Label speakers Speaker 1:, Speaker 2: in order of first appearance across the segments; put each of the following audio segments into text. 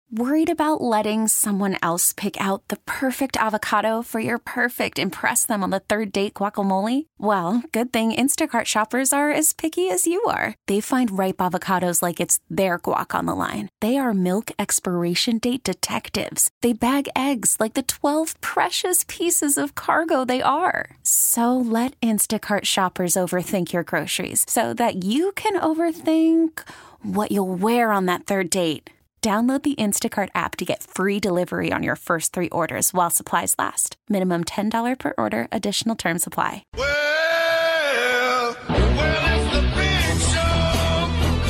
Speaker 1: Worried about letting someone else pick out the perfect avocado for your perfect impress them on the third date guacamole? Well, good thing Instacart shoppers are as picky as you are. They find ripe avocados like it's their guac on the line. They are milk expiration date detectives. They bag eggs like the 12 precious pieces of cargo they are. So let Instacart shoppers overthink your groceries so that you can overthink what you'll wear on that third date. Download the Instacart app to get free delivery on your first 3 orders while supplies last. Minimum $10 per order. Additional terms apply.
Speaker 2: Well, it's the big show.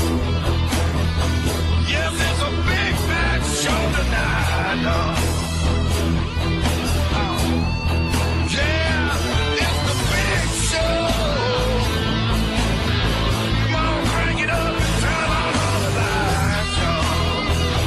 Speaker 2: Yes, it's a big fat show tonight. Yeah, it's the big show. Come on, crank it up and turn on all the lights, y'all.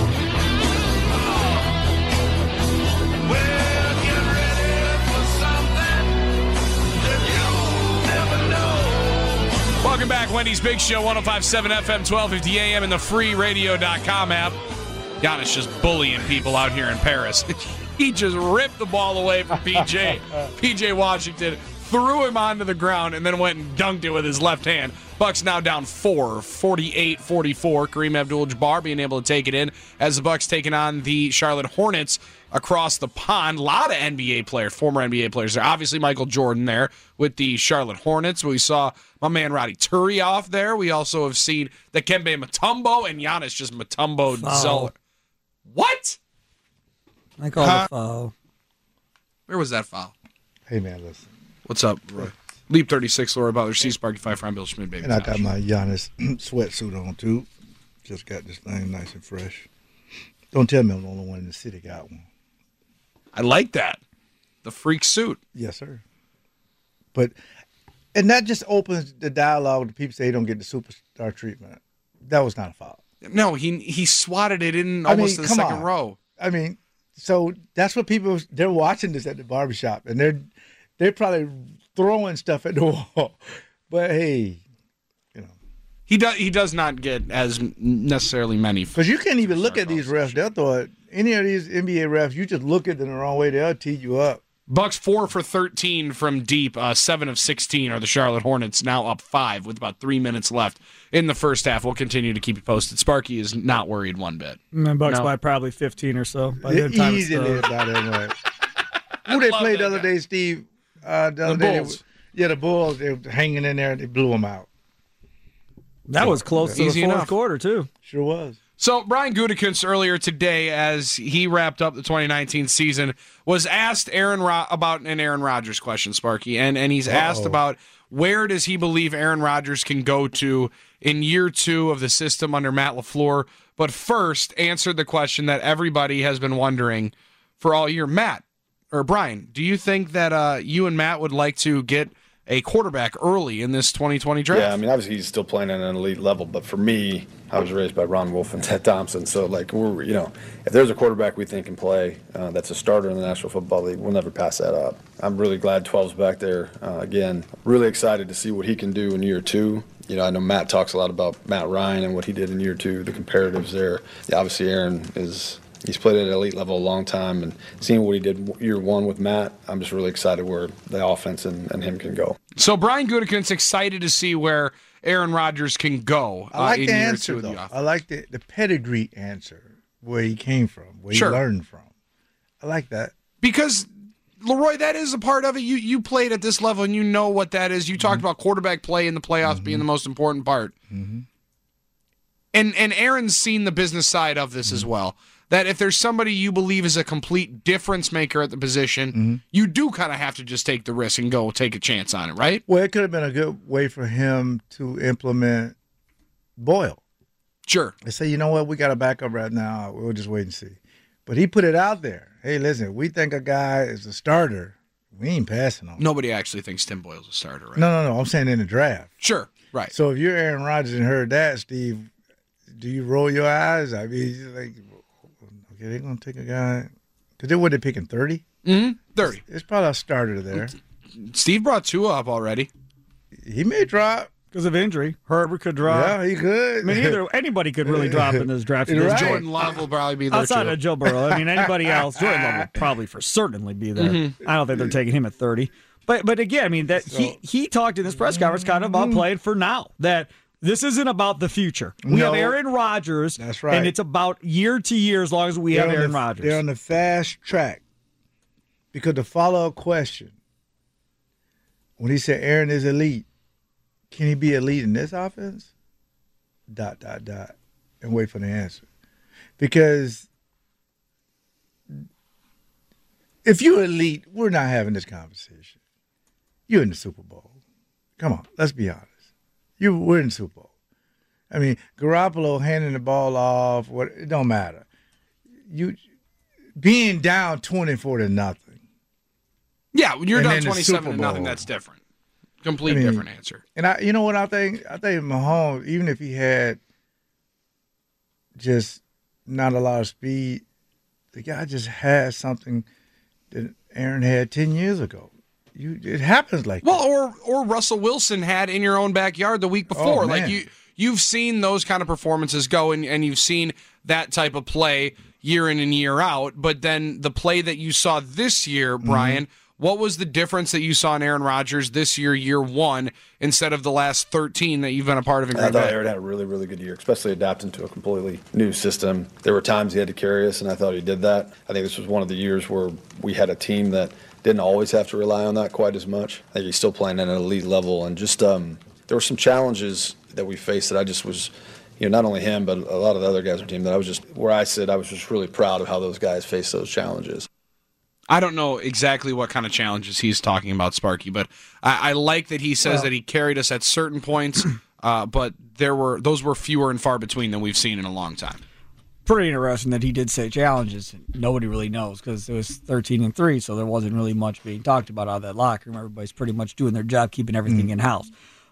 Speaker 2: Well, get ready for something that you'll never know.
Speaker 3: Welcome back, Wendy's Big Show, 105.7 FM, 1250 AM, and the freeradio.com app. Giannis just bullying people out here in Paris. He just ripped the ball away from PJ. PJ Washington threw him onto the ground and then went and dunked it with his left hand. Bucks now down 4, 48-44. Kareem Abdul-Jabbar being able to take it in as the Bucks taking on the Charlotte Hornets across the pond. A lot of NBA players, former NBA players there. Obviously, Michael Jordan there with the Charlotte Hornets. We saw my man Roddy Turioff there. We also have seen the Dikembe Mutombo and Giannis just Mutombo. What?
Speaker 4: I call it a foul.
Speaker 3: Where was that foul?
Speaker 5: Hey, man, listen.
Speaker 3: What's up, Roy? Leap 36, Laura Butler, C Sparky 5, Ryan Bill Schmidt, baby.
Speaker 5: And I got my Giannis sweatsuit on, too. Just got this thing nice and fresh. Don't tell me I'm the only one in the city got one.
Speaker 3: I like that. The freak suit.
Speaker 5: Yes, sir. And that just opens the dialogue to people say they don't get the superstar treatment. That was not a foul.
Speaker 3: No, he swatted it in almost the second row.
Speaker 5: I mean, so that's what people, they're watching this at the barbershop, and they're probably throwing stuff at the wall. But, hey, you know.
Speaker 3: He does not get as necessarily many.
Speaker 5: Because you can't even look at these refs. They'll throw it. Any of these NBA refs, you just look at them the wrong way, they'll tee you up.
Speaker 3: Bucks 4 for 13 from deep. 7 of 16 are the Charlotte Hornets, now up 5 with about 3 minutes left in the first half. We'll continue to keep you posted. Sparky is not worried one bit.
Speaker 4: And Bucks by probably 15 or so. By the time
Speaker 5: easily about that way. Who they played the other day, Steve?
Speaker 3: The Bulls.
Speaker 5: The Bulls. They were hanging in there and they blew them out.
Speaker 4: That was close to the fourth quarter, too.
Speaker 5: Sure was.
Speaker 3: So Brian Gutekunst earlier today, as he wrapped up the 2019 season, was asked about an Aaron Rodgers question, Sparky, and he's asked about where does he believe Aaron Rodgers can go to in year 2 of the system under Matt LaFleur. But first, answered the question that everybody has been wondering for all year. Brian, do you think that you and Matt would like to get a quarterback early in this 2020 draft?
Speaker 6: Yeah, I mean, obviously he's still playing at an elite level, but for me, I was raised by Ron Wolf and Ted Thompson, so if there's a quarterback we think can play that's a starter in the National Football League, we'll never pass that up. I'm really glad 12's back there. Again, really excited to see what he can do in year 2. I know Matt talks a lot about Matt Ryan and what he did in year 2, the comparatives there. Yeah, obviously Aaron he's played at an elite level a long time, and seeing what he did year 1 with Matt, I'm just really excited where the offense and him can go.
Speaker 3: So Brian Gutekunst's excited to see where Aaron Rodgers can go.
Speaker 5: I like
Speaker 3: in
Speaker 5: the
Speaker 3: year
Speaker 5: answer,
Speaker 3: 2 of the
Speaker 5: though.
Speaker 3: offense.
Speaker 5: I like the pedigree answer, where he came from, where he learned from. I like that.
Speaker 3: Because, Leroy, that is a part of it. You played at this level, and you know what that is. You talked about quarterback play in the playoffs being the most important part.
Speaker 5: Mm-hmm.
Speaker 3: And Aaron's seen the business side of this as well. That if there's somebody you believe is a complete difference maker at the position, you do kind of have to just take the risk and go take a chance on it, right?
Speaker 5: Well, it could have been a good way for him to implement Boyle.
Speaker 3: Sure.
Speaker 5: They say, you know what, we got a backup right now. We'll just wait and see. But he put it out there. Hey, listen, we think a guy is a starter. We ain't passing on him.
Speaker 3: Nobody actually thinks Tim Boyle's a starter, right?
Speaker 5: No. I'm saying in the draft.
Speaker 3: Sure, right.
Speaker 5: So if you're Aaron Rodgers and heard that, Steve, do you roll your eyes? I mean, like, okay, they're going to take a guy. Because they're picking 30?
Speaker 3: 30.
Speaker 5: It's probably a starter there.
Speaker 3: Steve brought Tua up already.
Speaker 5: He may drop.
Speaker 4: because of injury. Herbert could drop.
Speaker 5: Yeah, he could.
Speaker 4: I mean, anybody could really drop in this draft.
Speaker 5: Right.
Speaker 3: Jordan Love will probably be there
Speaker 4: Outside
Speaker 3: too.
Speaker 4: of Joe Burrow. I mean, anybody else, Jordan Love will probably for certainly be there. I don't think they're taking him at 30. But again, I mean, that he talked in this press conference kind of about playing for now. That this isn't about the future. We have Aaron Rodgers.
Speaker 5: That's right.
Speaker 4: And it's about year to year as long as we have Aaron Rodgers.
Speaker 5: They're on the fast track. Because the follow-up question, when he said Aaron is elite, can he be elite in this offense? ... And wait for the answer. Because if you're elite, we're not having this conversation. You're in the Super Bowl. Come on, let's be honest. We're in the Super Bowl. I mean, Garoppolo handing the ball off, it don't matter. You being down 24-0.
Speaker 3: Yeah, when you're
Speaker 5: And
Speaker 3: down
Speaker 5: then the
Speaker 3: 27-0,
Speaker 5: Super
Speaker 3: that's different. Complete different answer.
Speaker 5: And you know what I think? I think Mahomes, even if he had just not a lot of speed, the guy just has something that Aaron had 10 years ago. It happens like that.
Speaker 3: Well, or Russell Wilson had in your own backyard the week before.
Speaker 5: Man.
Speaker 3: Like you've seen those kind of performances go, and you've seen that type of play year in and year out. But then the play that you saw this year, Brian, what was the difference that you saw in Aaron Rodgers this year 1, instead of the last 13 that you've been a part of in Green
Speaker 6: I thought
Speaker 3: Bay?
Speaker 6: Aaron had a really, really good year, especially adapting to a completely new system. There were times he had to carry us, and I thought he did that. I think this was one of the years where we had a team that didn't always have to rely on that quite as much. I think he's still playing at an elite level, and just there were some challenges that we faced that I just was, not only him, but a lot of the other guys on the team that I was just really proud of how those guys faced those challenges.
Speaker 3: I don't know exactly what kind of challenges he's talking about, Sparky, but I like that he says that he carried us at certain points, but those were fewer and far between than we've seen in a long time.
Speaker 4: Pretty interesting that he did say challenges. Nobody really knows because it was 13-3, so there wasn't really much being talked about out of that locker room. Everybody's pretty much doing their job, keeping everything in-house.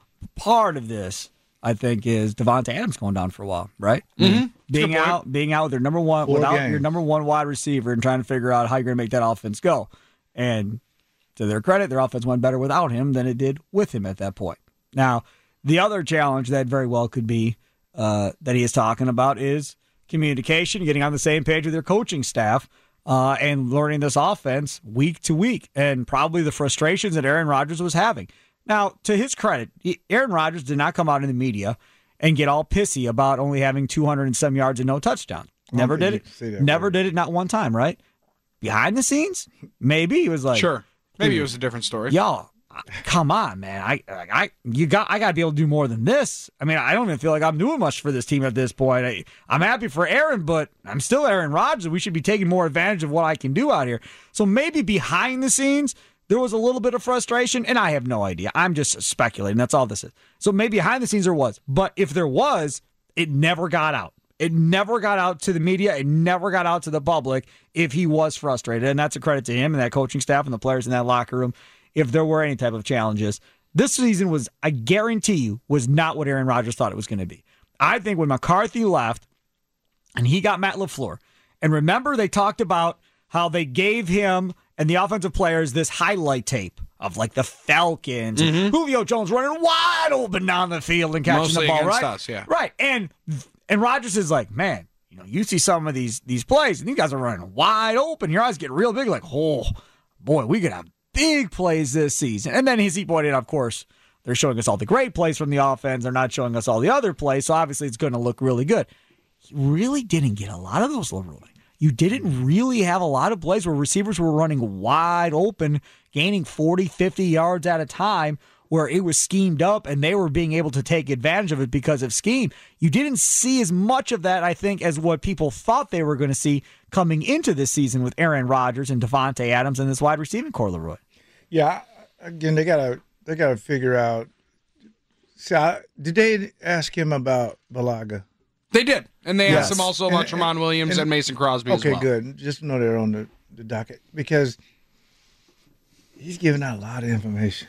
Speaker 4: Part of this, I think, is Davante Adams going down for a while, right?
Speaker 3: Mm-hmm.
Speaker 4: Being out with their number one, without your number one wide receiver and trying to figure out how you're going to make that offense go. And to their credit, their offense went better without him than it did with him at that point. Now, the other challenge that very well could be that he is talking about is communication, getting on the same page with your coaching staff, and learning this offense week to week, and probably the frustrations that Aaron Rodgers was having. Now, to his credit, Aaron Rodgers did not come out in the media and get all pissy about only having 200 and some yards and no touchdowns. Never did it. Never did it, not one time, right? Behind the scenes, maybe he was like,
Speaker 3: sure, maybe it was a different story.
Speaker 4: Y'all, come on, man. I got to be able to do more than this. I mean, I don't even feel like I'm doing much for this team at this point. I'm happy for Aaron, but I'm still Aaron Rodgers. We should be taking more advantage of what I can do out here. So maybe behind the scenes, there was a little bit of frustration, and I have no idea. I'm just speculating. That's all this is. So maybe behind the scenes there was. But if there was, it never got out. It never got out to the media. It never got out to the public if he was frustrated. And that's a credit to him and that coaching staff and the players in that locker room. If there were any type of challenges, this season was, I guarantee you, was not what Aaron Rodgers thought it was going to be. I think when McCarthy left and he got Matt LaFleur, and remember they talked about how they gave him and the offensive players this highlight tape of like the Falcons, and Julio Jones running wide open down the field and catching
Speaker 3: Mostly
Speaker 4: the ball,
Speaker 3: against
Speaker 4: right?
Speaker 3: us, yeah.
Speaker 4: Right. And Rodgers is like, man, you see some of these plays, and these guys are running wide open. Your eyes get real big, like, oh, boy, we could have big plays this season. And then as he pointed out, of course, they're showing us all the great plays from the offense. They're not showing us all the other plays, so obviously it's going to look really good. He really didn't get a lot of those, Leroy. You didn't really have a lot of plays where receivers were running wide open, gaining 40, 50 yards at a time, where it was schemed up and they were being able to take advantage of it because of scheme. You didn't see as much of that, I think, as what people thought they were going to see coming into this season with Aaron Rodgers and Davante Adams and this wide receiving core, Leroy.
Speaker 5: Yeah, again, they gotta figure out. Did they ask him about Balaga?
Speaker 3: They did. And they asked him also about Tramon Williams and Mason Crosby as well.
Speaker 5: Okay, good. Just know they're on the docket because he's giving out a lot of information.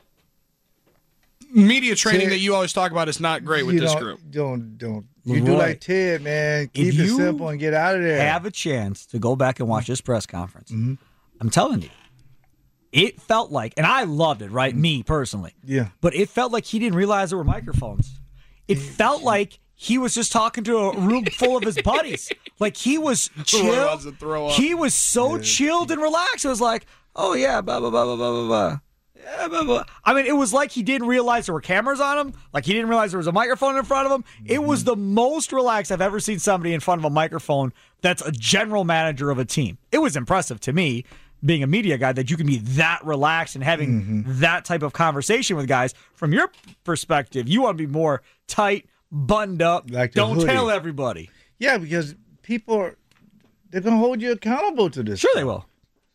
Speaker 3: Media training that you always talk about is not great with this group.
Speaker 5: Don't. You do like Ted, man. Keep it simple and get out of there.
Speaker 4: Have a chance to go back and watch this press conference. I'm telling you, it felt like, and I loved it, right? Me personally.
Speaker 5: Yeah.
Speaker 4: But it felt like he didn't realize there were microphones. It felt like he was just talking to a room full of his buddies. Like he was chill. He was so chilled and relaxed. It was like, oh yeah, blah, blah, blah, blah, blah, blah, blah. Yeah, blah, blah. I mean, it was like he didn't realize there were cameras on him. Like he didn't realize there was a microphone in front of him. It was the most relaxed I've ever seen somebody in front of a microphone that's a general manager of a team. It was impressive to me, being a media guy, that you can be that relaxed and having that type of conversation with guys. From your perspective, you want to be more tight, buttoned up,
Speaker 5: Like the
Speaker 4: don't
Speaker 5: hoodie.
Speaker 4: tell everybody.
Speaker 5: Yeah, because people they're gonna hold you accountable to this.
Speaker 4: Sure
Speaker 5: stuff.
Speaker 4: they will.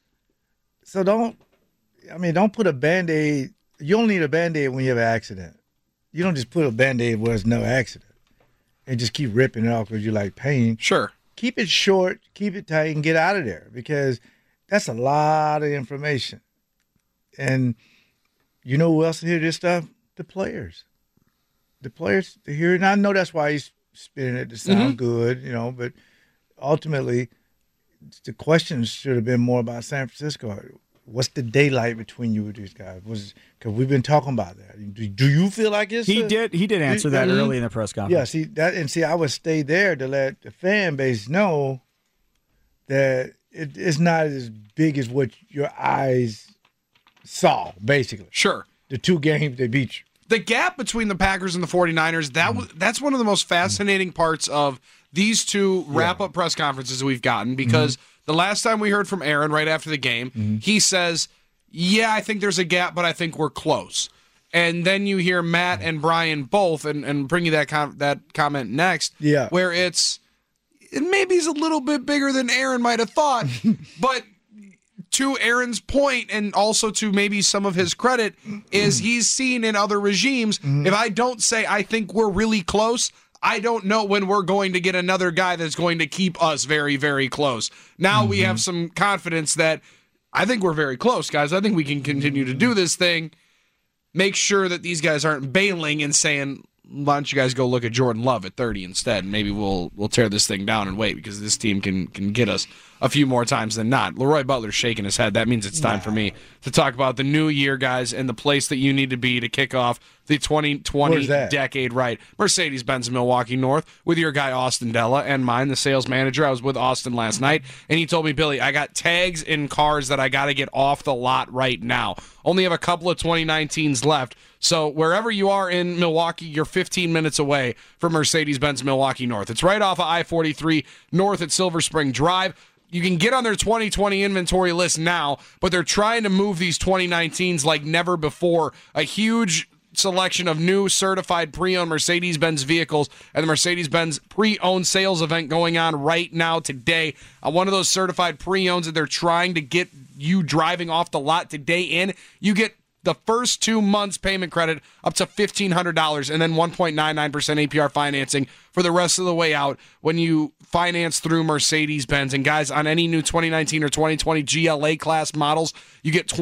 Speaker 5: So don't put a Band-Aid. You don't need a Band-Aid when you have an accident. You don't just put a Band-Aid where there's no accident and just keep ripping it off because you like pain.
Speaker 3: Sure.
Speaker 5: Keep it short, keep it tight, and get out of there because that's a lot of information. And you know who else hear this stuff? The players. The players hear it. And I know that's why he's spinning it to sound good, but ultimately the questions should have been more about San Francisco. What's the daylight between you and these guys? Because we've been talking about that. Do you feel like it's
Speaker 4: He did answer that early in the press conference.
Speaker 5: Yeah, I would stay there to let the fan base know that it's not as big as what your eyes saw, basically.
Speaker 3: Sure.
Speaker 5: The 2 games they beat you.
Speaker 3: The gap between the Packers and the 49ers, that's one of the most fascinating parts of these two wrap-up press conferences we've gotten, because the last time we heard from Aaron right after the game, he says, yeah, I think there's a gap, but I think we're close. And then you hear Matt and Brian both, and bring you that comment next, where it maybe is a little bit bigger than Aaron might have thought, but to Aaron's point, and also to maybe some of his credit, is he's seen in other regimes, if I don't say I think we're really close, I don't know when we're going to get another guy that's going to keep us very, very close. Now we have some confidence that I think we're very close, guys. I think we can continue to do this thing. Make sure that these guys aren't bailing and saying, why don't you guys go look at Jordan Love at 30 instead? Maybe we'll tear this thing down and wait, because this team can get us a few more times than not. Leroy Butler's shaking his head. That means it's time for me to talk about the new year, guys, and the place that you need to be to kick off the 2020 decade right. Mercedes-Benz Milwaukee North with your guy Austin Della and mine, the sales manager. I was with Austin last night, and he told me, Billy, I got tags in cars that I got to get off the lot right now. Only have a couple of 2019s left. So wherever you are in Milwaukee, you're 15 minutes away from Mercedes-Benz Milwaukee North. It's right off of I-43 north at Silver Spring Drive. You can get on their 2020 inventory list now, but they're trying to move these 2019s like never before. A huge selection of new certified pre-owned Mercedes-Benz vehicles and the Mercedes-Benz pre-owned sales event going on right now today. One of those certified pre-owns that they're trying to get you driving off the lot today in, you get the first 2 months payment credit up to $1,500 and then 1.99% APR financing for the rest of the way out when you finance through Mercedes-Benz. And guys, on any new 2019 or 2020 GLA class models, you get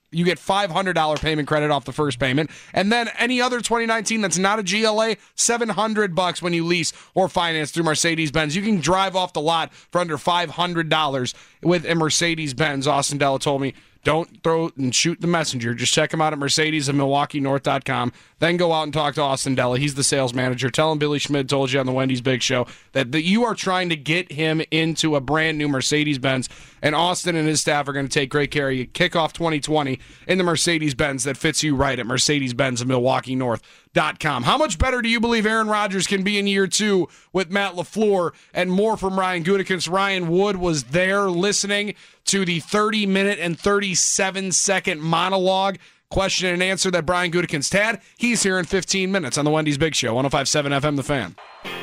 Speaker 3: $500 payment credit off the first payment. And then any other 2019 that's not a GLA, $700 when you lease or finance through Mercedes-Benz. You can drive off the lot for under $500 with a Mercedes-Benz. Austin Della told me, don't throw and shoot the messenger. Just check him out at Mercedes and MilwaukeeNorth.com. Then go out and talk to Austin Della. He's the sales manager. Tell him Billy Schmid told you on the Wendy's Big Show that you are trying to get him into a brand new Mercedes-Benz. And Austin and his staff are going to take great care of you. Kick off 2020 in the Mercedes-Benz that fits you right at Mercedes-Benz and MilwaukeeNorth.com. How much better do you believe Aaron Rodgers can be in year 2 with Matt LaFleur? And more from Ryan Gutekunst. Ryan Wood was there listening to the 30-minute and 37-second monologue, question and answer that Brian Gutekunst had. He's here in 15 minutes on the Wendy's Big Show, 105.7 FM The Fan.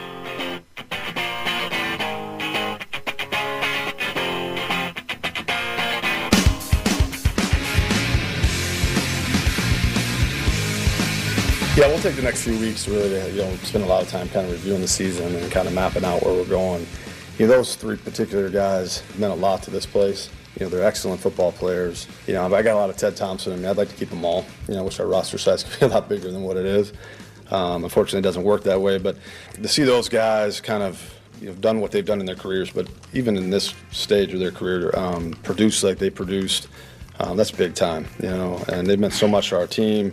Speaker 6: Yeah, we'll take the next few weeks really to spend a lot of time kind of reviewing the season and kind of mapping out where we're going. Those 3 particular guys meant a lot to this place. They're excellent football players. I got a lot of Ted Thompson in me. I'd like to keep them all. I wish our roster size could be a lot bigger than what it is. Unfortunately, it doesn't work that way. But to see those guys kind of done what they've done in their careers, but even in this stage of their career, produce like they produced, That's big time, and they've meant so much to our team.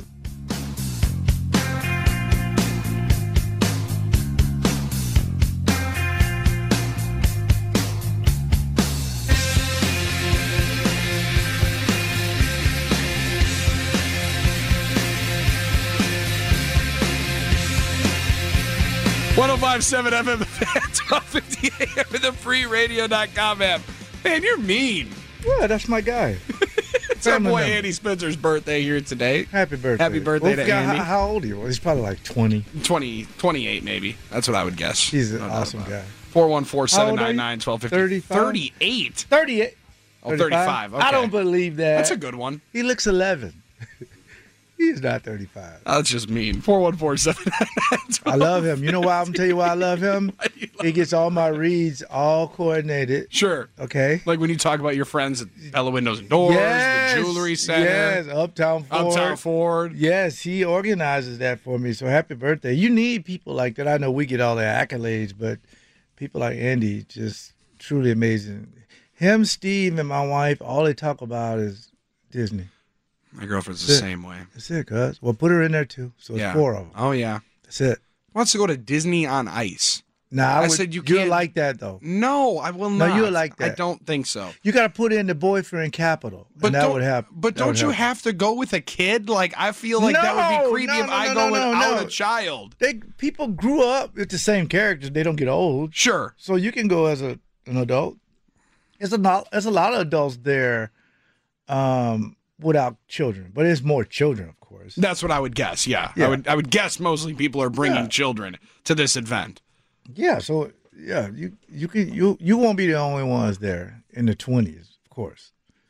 Speaker 3: .1057 FM, the Fan, 1250 AM, and the freeradio.com app. Man, you're mean.
Speaker 5: Yeah, that's my guy.
Speaker 3: It's our
Speaker 5: Family
Speaker 3: boy
Speaker 5: member.
Speaker 3: Andy Spencer's birthday here today.
Speaker 5: Happy birthday.
Speaker 3: Happy birthday to Andy.
Speaker 5: How old are you? He's probably like 20.
Speaker 3: 28 maybe. That's what I would guess.
Speaker 5: He's an
Speaker 3: No doubt
Speaker 5: awesome
Speaker 3: about it.
Speaker 5: guy.
Speaker 3: 414-799-1250.
Speaker 5: 35?
Speaker 3: 38.
Speaker 5: 38.
Speaker 3: Oh, 35. Okay.
Speaker 5: I don't believe that.
Speaker 3: That's a good one.
Speaker 5: He looks 11. He's not 35.
Speaker 3: That's just mean. 414-799-1250.
Speaker 5: I love him. You know why? I'm gonna tell you why I love him. He gets all my reads all coordinated.
Speaker 3: Sure.
Speaker 5: Okay.
Speaker 3: Like when you talk about your friends at Bella Windows and Doors, the Jewelry Center,
Speaker 5: Yes, Uptown Ford.
Speaker 3: Uptown Ford.
Speaker 5: Yes, he organizes that for me. So happy birthday. You need people like that. I know we get all the accolades, but people like Andy, just truly amazing. Him, Steve, and my wife, all they talk about is Disney.
Speaker 3: My girlfriend's the same way.
Speaker 5: That's it, cuz. Well, put her in there too. So it's 4 of them.
Speaker 3: Oh, yeah.
Speaker 5: That's it.
Speaker 3: Wants to go to Disney on Ice.
Speaker 5: Nah,
Speaker 3: I said you
Speaker 5: You'll
Speaker 3: can't-
Speaker 5: like that though.
Speaker 3: No, I will
Speaker 5: No,
Speaker 3: not.
Speaker 5: you'll like that.
Speaker 3: I don't think so.
Speaker 5: You got to put in the boyfriend capital,
Speaker 3: But
Speaker 5: and that
Speaker 3: don't,
Speaker 5: would happen.
Speaker 3: But
Speaker 5: That
Speaker 3: don't
Speaker 5: would
Speaker 3: you
Speaker 5: happen.
Speaker 3: have to go with a kid? Like, I feel like that would be creepy if I go without a child.
Speaker 5: People grew up with the same characters. They don't get old,
Speaker 3: Sure.
Speaker 5: so you can go as an adult. There's a lot of adults there, without children, but it's more children, of course.
Speaker 3: That's what I would guess. Yeah.
Speaker 5: Yeah.
Speaker 3: I would guess mostly people are bringing
Speaker 5: Yeah.
Speaker 3: children to this event.
Speaker 5: Yeah, so yeah, you won't be the only ones there in the 20s, of course.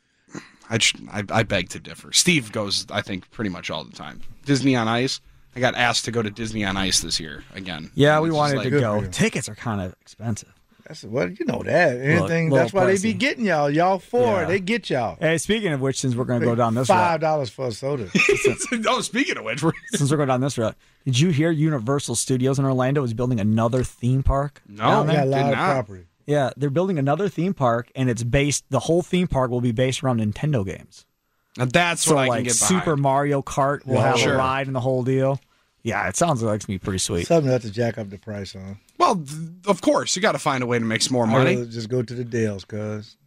Speaker 3: I beg to differ. Steve goes, I think, pretty much all the time. Disney on Ice. I got asked to go to Disney on Ice this year again.
Speaker 4: Yeah,
Speaker 3: And
Speaker 4: we
Speaker 3: it's just
Speaker 4: wanted
Speaker 3: like-
Speaker 4: to
Speaker 5: Good
Speaker 4: go.
Speaker 5: for you.
Speaker 4: Tickets are kind of expensive.
Speaker 5: That's what you know that anything.
Speaker 4: Little
Speaker 5: That's why they be
Speaker 4: pricey.
Speaker 5: getting y'all. Y'all four,
Speaker 4: Yeah.
Speaker 5: they get y'all.
Speaker 4: Hey, speaking of which, since we're going to go down this route,
Speaker 5: $5 for a soda.
Speaker 3: Oh, speaking of which,
Speaker 4: since we're going down this route, did you hear Universal Studios in Orlando is building another theme park?
Speaker 3: No.
Speaker 4: down
Speaker 5: They
Speaker 4: there?
Speaker 5: got a lot
Speaker 3: Did
Speaker 5: of
Speaker 3: not.
Speaker 5: property.
Speaker 4: Yeah, they're building another theme park, and it's based. The whole theme park will be based around Nintendo games.
Speaker 3: now that's
Speaker 4: So
Speaker 3: what I can
Speaker 4: like
Speaker 3: get behind.
Speaker 4: Super Mario Kart will
Speaker 5: Yeah,
Speaker 4: have
Speaker 3: sure.
Speaker 4: a ride and the whole deal. Yeah, it sounds like it's gonna be pretty sweet.
Speaker 5: Something have to jack up the price on.
Speaker 3: Well, of course, you got to find a way to make some more
Speaker 5: I'd
Speaker 3: money.
Speaker 5: rather just go to the Dales, cuz.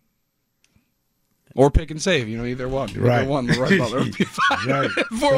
Speaker 3: Or pick and save, either one. Either
Speaker 5: Right.
Speaker 3: one, the right butler would be fine.
Speaker 5: Right.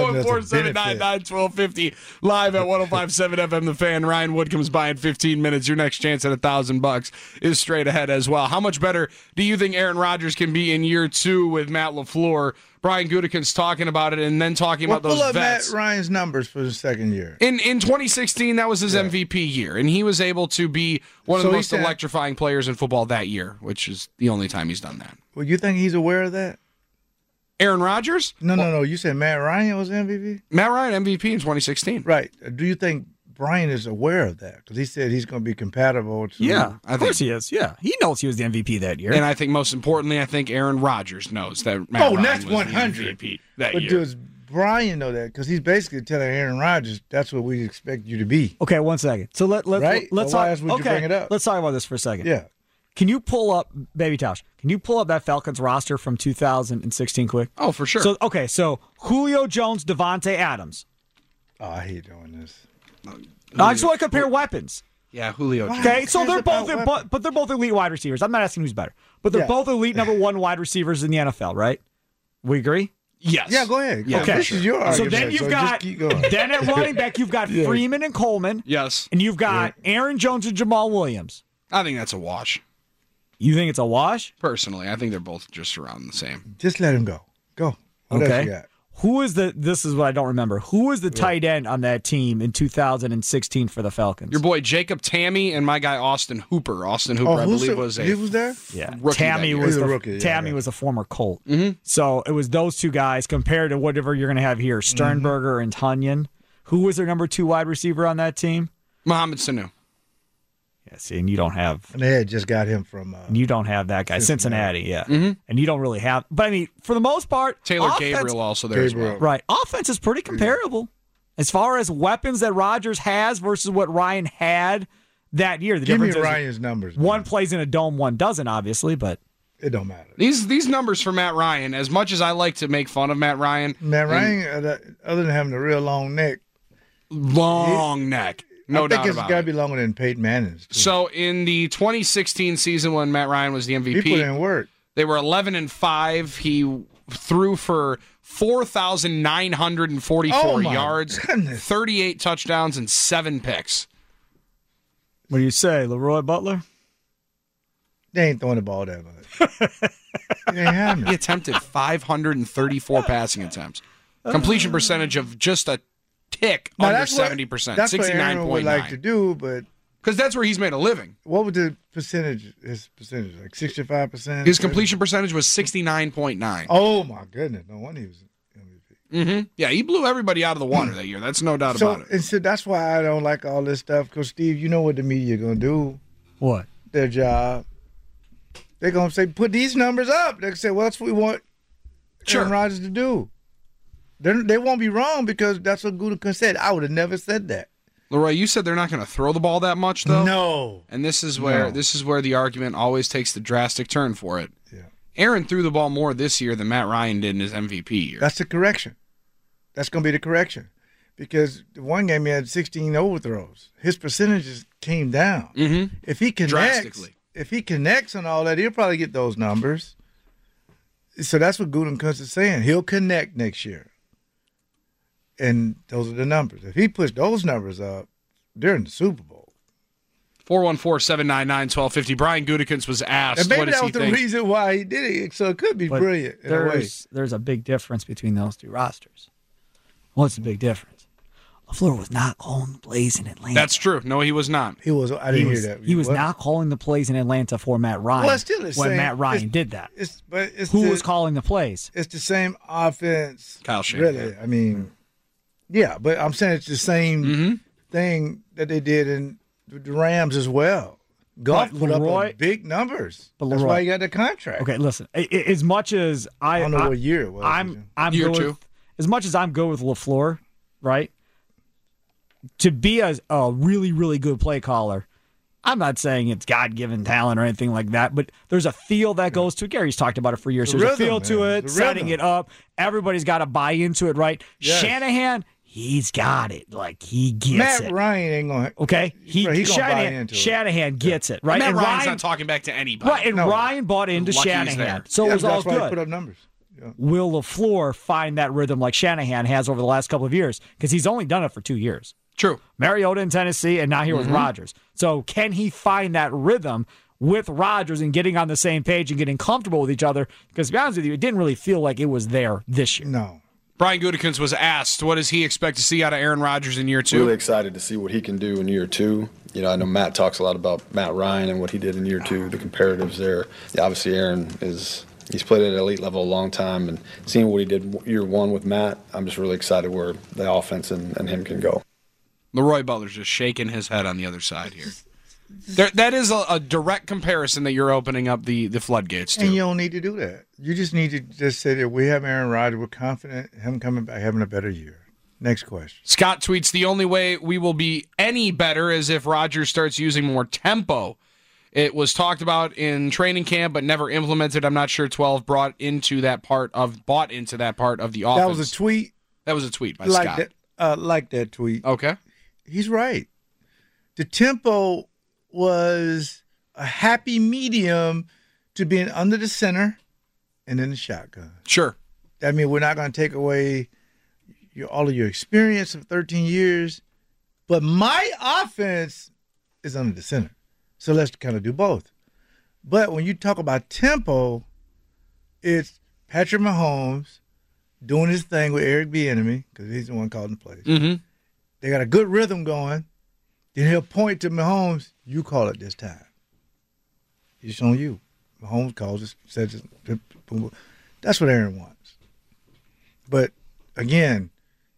Speaker 3: 414-799-1250. Live at 105.7 FM The Fan. Ryan Wood comes by in 15 minutes. Your next chance at $1,000 is straight ahead as well. How much better do you think Aaron Rodgers can be in year 2 with Matt LaFleur? Brian Gutekunst's talking about it and then talking
Speaker 5: Well,
Speaker 3: about those
Speaker 5: pull up
Speaker 3: vets.
Speaker 5: Matt Ryan's numbers for the second year.
Speaker 3: In 2016, that was his MVP year, and he was able to be one of
Speaker 5: So
Speaker 3: the
Speaker 5: he
Speaker 3: most
Speaker 5: said-
Speaker 3: electrifying players in football that year, which is the only time he's done that.
Speaker 5: Well, you think he's aware of that?
Speaker 3: Aaron Rodgers?
Speaker 5: No. You said Matt Ryan was MVP?
Speaker 3: Matt Ryan, MVP in 2016.
Speaker 5: Right. Do you think Brian is aware of that? Because he said he's going to be compatible to.
Speaker 4: Yeah,
Speaker 3: I
Speaker 4: of course
Speaker 3: think-
Speaker 4: he is. Yeah, he knows he was the MVP that year.
Speaker 3: And I think most importantly, I think Aaron Rodgers knows that Matt
Speaker 5: Oh,
Speaker 3: Ryan
Speaker 5: that's
Speaker 3: was
Speaker 5: 100.
Speaker 3: the MVP that
Speaker 5: But
Speaker 3: year.
Speaker 5: does Brian know that? Because he's basically telling Aaron Rodgers, that's what we expect you to be.
Speaker 4: okay, 1 second. So let's
Speaker 5: Right?
Speaker 4: let's
Speaker 5: So why
Speaker 4: talk.
Speaker 5: else would you
Speaker 4: okay,
Speaker 5: bring it up?
Speaker 4: let's talk about this for a second.
Speaker 5: Yeah.
Speaker 4: Can you pull up, Baby Tosh? Can you pull up that Falcons roster from 2016 quick?
Speaker 3: Oh, for sure.
Speaker 4: So Julio Jones, Devontae Adams.
Speaker 5: Oh, I hate doing this.
Speaker 4: I just want to compare weapons.
Speaker 3: yeah, Julio.
Speaker 5: Why?
Speaker 3: Jones.
Speaker 4: Okay, so
Speaker 5: cares
Speaker 4: they're
Speaker 5: about
Speaker 4: both,
Speaker 5: weapons?
Speaker 4: but they're both elite wide receivers. I'm not asking who's better, but they're
Speaker 5: Yeah.
Speaker 4: both elite number 1 wide receivers in the NFL, right? We agree.
Speaker 3: Yes.
Speaker 5: Yeah, go ahead.
Speaker 3: Yeah,
Speaker 4: Okay.
Speaker 5: This is your argument.
Speaker 4: So then you've
Speaker 5: just
Speaker 4: got
Speaker 5: keep going.
Speaker 4: then at running back you've got
Speaker 5: Yeah.
Speaker 4: Freeman and Coleman,
Speaker 3: Yes.
Speaker 4: and you've got Aaron Jones and Jamal Williams.
Speaker 3: I think that's a wash.
Speaker 4: You think it's a wash?
Speaker 3: Personally, I think they're both just around the same.
Speaker 5: Just let him go. Go. What else you got?
Speaker 4: Who is this is what I don't remember. Who is the tight end on that team in 2016 for the Falcons?
Speaker 3: Your boy Jacob Tammy and my guy Austin Hooper. Austin Hooper, I believe, was
Speaker 5: he
Speaker 3: a
Speaker 5: was there?
Speaker 4: Yeah,
Speaker 3: rookie
Speaker 4: Tammy
Speaker 3: that year.
Speaker 4: was
Speaker 5: He was
Speaker 4: the
Speaker 5: a rookie, yeah,
Speaker 4: Tammy
Speaker 5: yeah.
Speaker 4: was a former Colt. Mm-hmm. So it was those two guys compared to whatever you're going to have here, Sternberger
Speaker 5: Mm-hmm.
Speaker 4: and Tunyon. Who was their number 2 wide receiver on that team?
Speaker 3: Mohamed Sanu.
Speaker 4: Yeah, see, and you don't have
Speaker 5: And they had just got him from.
Speaker 4: that guy, Cincinnati. Yeah,
Speaker 3: Mm-hmm.
Speaker 4: and you don't really have. But I mean, for the most part,
Speaker 3: Taylor
Speaker 4: offense-
Speaker 3: Gabriel also there as
Speaker 5: Gabriel.
Speaker 3: well.
Speaker 4: right? Offense is pretty comparable as far as weapons that Rodgers has versus what Ryan had that year. The
Speaker 5: Give me
Speaker 4: difference is
Speaker 5: Ryan's numbers.
Speaker 4: one plays in a dome, one doesn't, obviously, but
Speaker 5: It don't matter.
Speaker 3: These numbers for Matt Ryan, as much as I like to make fun of Matt Ryan,
Speaker 5: Ryan, other than having a real long neck,
Speaker 3: long neck. No doubt
Speaker 5: I think it's
Speaker 3: about
Speaker 5: got to
Speaker 3: it.
Speaker 5: be longer than Peyton Manning's. Too.
Speaker 3: So in the 2016 season when Matt Ryan was the MVP,
Speaker 5: he put in work.
Speaker 3: They were 11-5. He threw for 4,944 yards,
Speaker 5: goodness.
Speaker 3: 38 touchdowns, and 7 picks.
Speaker 4: What do you say, Leroy Butler?
Speaker 5: They ain't throwing the ball that much. They ain't having
Speaker 3: He
Speaker 5: it.
Speaker 3: attempted 534 passing attempts. Completion percentage of just a tick
Speaker 5: Now,
Speaker 3: under
Speaker 5: that's what-
Speaker 3: 70%,
Speaker 5: That's what Aaron would like to
Speaker 3: 69.9.
Speaker 5: do, but
Speaker 3: Because that's where he's made a living.
Speaker 5: what was the percentage? His percentage, like 65%.
Speaker 3: His completion percentage was 69.9.
Speaker 5: Oh my goodness! No wonder he was MVP.
Speaker 3: Yeah, he blew everybody out of the water that year. That's no doubt about it.
Speaker 5: And so that's why I don't like all this stuff. Because Steve, you know what the media gonna do?
Speaker 4: What?
Speaker 5: Their job. They're gonna say, put these numbers up. They say, well, that's what we want
Speaker 3: Sure.
Speaker 5: Aaron Rodgers to do. They won't be wrong because that's what Gutekunst said. I would have never said that.
Speaker 3: Leroy, you said they're not going to throw the ball that much, though.
Speaker 5: No.
Speaker 3: And this is where the argument always takes the drastic turn for it.
Speaker 5: Yeah.
Speaker 3: Aaron threw the ball more this year than Matt Ryan did in his MVP year.
Speaker 5: That's the correction. That's going to be the correction. Because the one game he had 16 overthrows. His percentages came down.
Speaker 3: Mm-hmm.
Speaker 5: If he
Speaker 3: Drastically.
Speaker 5: connects on all that, he'll probably get those numbers. So that's what Gutekunst is saying. He'll connect next year. And those are the numbers. If he puts those numbers up, they're in the Super Bowl.
Speaker 3: 414-799-1250. Brian Gutekunst was asked,
Speaker 5: And maybe
Speaker 3: what does
Speaker 5: that
Speaker 3: he
Speaker 5: was the
Speaker 3: think?
Speaker 5: reason why he did it. So it could be
Speaker 4: But
Speaker 5: brilliant in a way.
Speaker 4: there's a big difference between those two rosters. What's the big difference? LaFleur was not calling the plays in Atlanta.
Speaker 3: That's true. No, he was not.
Speaker 5: He was. I didn't hear that.
Speaker 4: He was
Speaker 5: What?
Speaker 4: not calling the plays in Atlanta for Matt Ryan
Speaker 5: Well, it's still the
Speaker 4: when
Speaker 5: same-
Speaker 4: Matt Ryan
Speaker 5: it's-
Speaker 4: did that.
Speaker 5: It's
Speaker 4: Who
Speaker 5: the,
Speaker 4: was calling the plays?
Speaker 5: It's the same offense.
Speaker 3: Kyle Shanahan.
Speaker 5: Really, I mean, yeah, but I'm saying it's the same
Speaker 3: Mm-hmm.
Speaker 5: thing that they did in the Rams as well. Goff
Speaker 4: But
Speaker 5: put
Speaker 4: Leroy-
Speaker 5: up big numbers.
Speaker 4: But
Speaker 5: That's
Speaker 4: Leroy-
Speaker 5: why he got the contract.
Speaker 4: Okay, listen. As much as
Speaker 5: I don't know what year it was.
Speaker 4: I'm
Speaker 3: Year
Speaker 4: good
Speaker 3: two.
Speaker 4: with, as much as I'm good with LaFleur, right? To be a really, really good play caller, I'm not saying it's God-given talent or anything like that, but there's a feel that goes to it. Gary's talked about it for years.
Speaker 5: The
Speaker 4: There's
Speaker 5: rhythm,
Speaker 4: a feel to
Speaker 5: man.
Speaker 4: it,
Speaker 5: The
Speaker 4: setting
Speaker 5: rhythm.
Speaker 4: it up. Everybody's got to buy into it, right?
Speaker 5: Yes.
Speaker 4: Shanahan, he's got it. Like, he gets
Speaker 5: Matt
Speaker 4: it.
Speaker 5: Ryan ain't gonna.
Speaker 4: Okay?
Speaker 5: He gonna buy into it.
Speaker 4: Shanahan gets it, right?
Speaker 3: Matt
Speaker 4: And
Speaker 3: Ryan's
Speaker 4: Ryan,
Speaker 3: not talking back to anybody.
Speaker 4: right, and
Speaker 5: No.
Speaker 4: Ryan bought into
Speaker 3: Lucky he's
Speaker 4: Shanahan.
Speaker 3: there.
Speaker 4: So it was all
Speaker 5: that's why he
Speaker 4: good.
Speaker 5: put up numbers. Yeah.
Speaker 4: Will LaFleur find that rhythm like Shanahan has over the last couple of years? Because he's only done it for 2 years.
Speaker 3: True.
Speaker 4: Mariota in Tennessee, and now here with Rodgers. So can he find that rhythm with Rodgers and getting on the same page and getting comfortable with each other? Because to be honest with you, it didn't really feel like it was there this year.
Speaker 5: No.
Speaker 3: Brian Gutekunst was asked, what does he expect to see out of Aaron Rodgers in year 2?
Speaker 6: Really excited to see what he can do in year 2. You know, I know Matt talks a lot about Matt Ryan and what he did in year 2, the comparatives there. Yeah, obviously, Aaron he's played at an elite level a long time, and seeing what he did year 1 with Matt, I'm just really excited where the offense and him can go.
Speaker 3: Leroy Butler's just shaking his head on the other side here. That is a direct comparison that you're opening up the floodgates to.
Speaker 5: And you don't need to do that. You just need to just say that we have Aaron Rodgers. We're confident him coming back, having a better year. Next question.
Speaker 3: Scott tweets, the only way we will be any better is if Rodgers starts using more tempo. It was talked about in training camp, but never implemented. I'm not sure 12 bought into that part of the offense.
Speaker 5: That was a tweet.
Speaker 3: That was a tweet by
Speaker 5: Like
Speaker 3: Scott.
Speaker 5: that. Like that tweet.
Speaker 3: Okay.
Speaker 5: He's right. The tempo was a happy medium to being under the center and in the shotgun.
Speaker 3: Sure.
Speaker 5: I mean, we're not going to take away all of your experience of 13 years, but my offense is under the center. So let's kind of do both. But when you talk about tempo, it's Patrick Mahomes doing his thing with Eric Bieniemy, because he's the one calling the plays.
Speaker 3: Mm-hmm.
Speaker 5: They got a good rhythm going. Then he'll point to Mahomes, you call it this time. It's on you. Mahomes calls it, says it. Boom, boom. That's what Aaron wants. But again,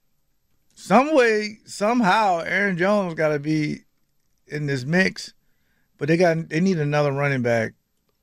Speaker 5: some way, somehow, Aaron Jones got to be in this mix. But they need another running back.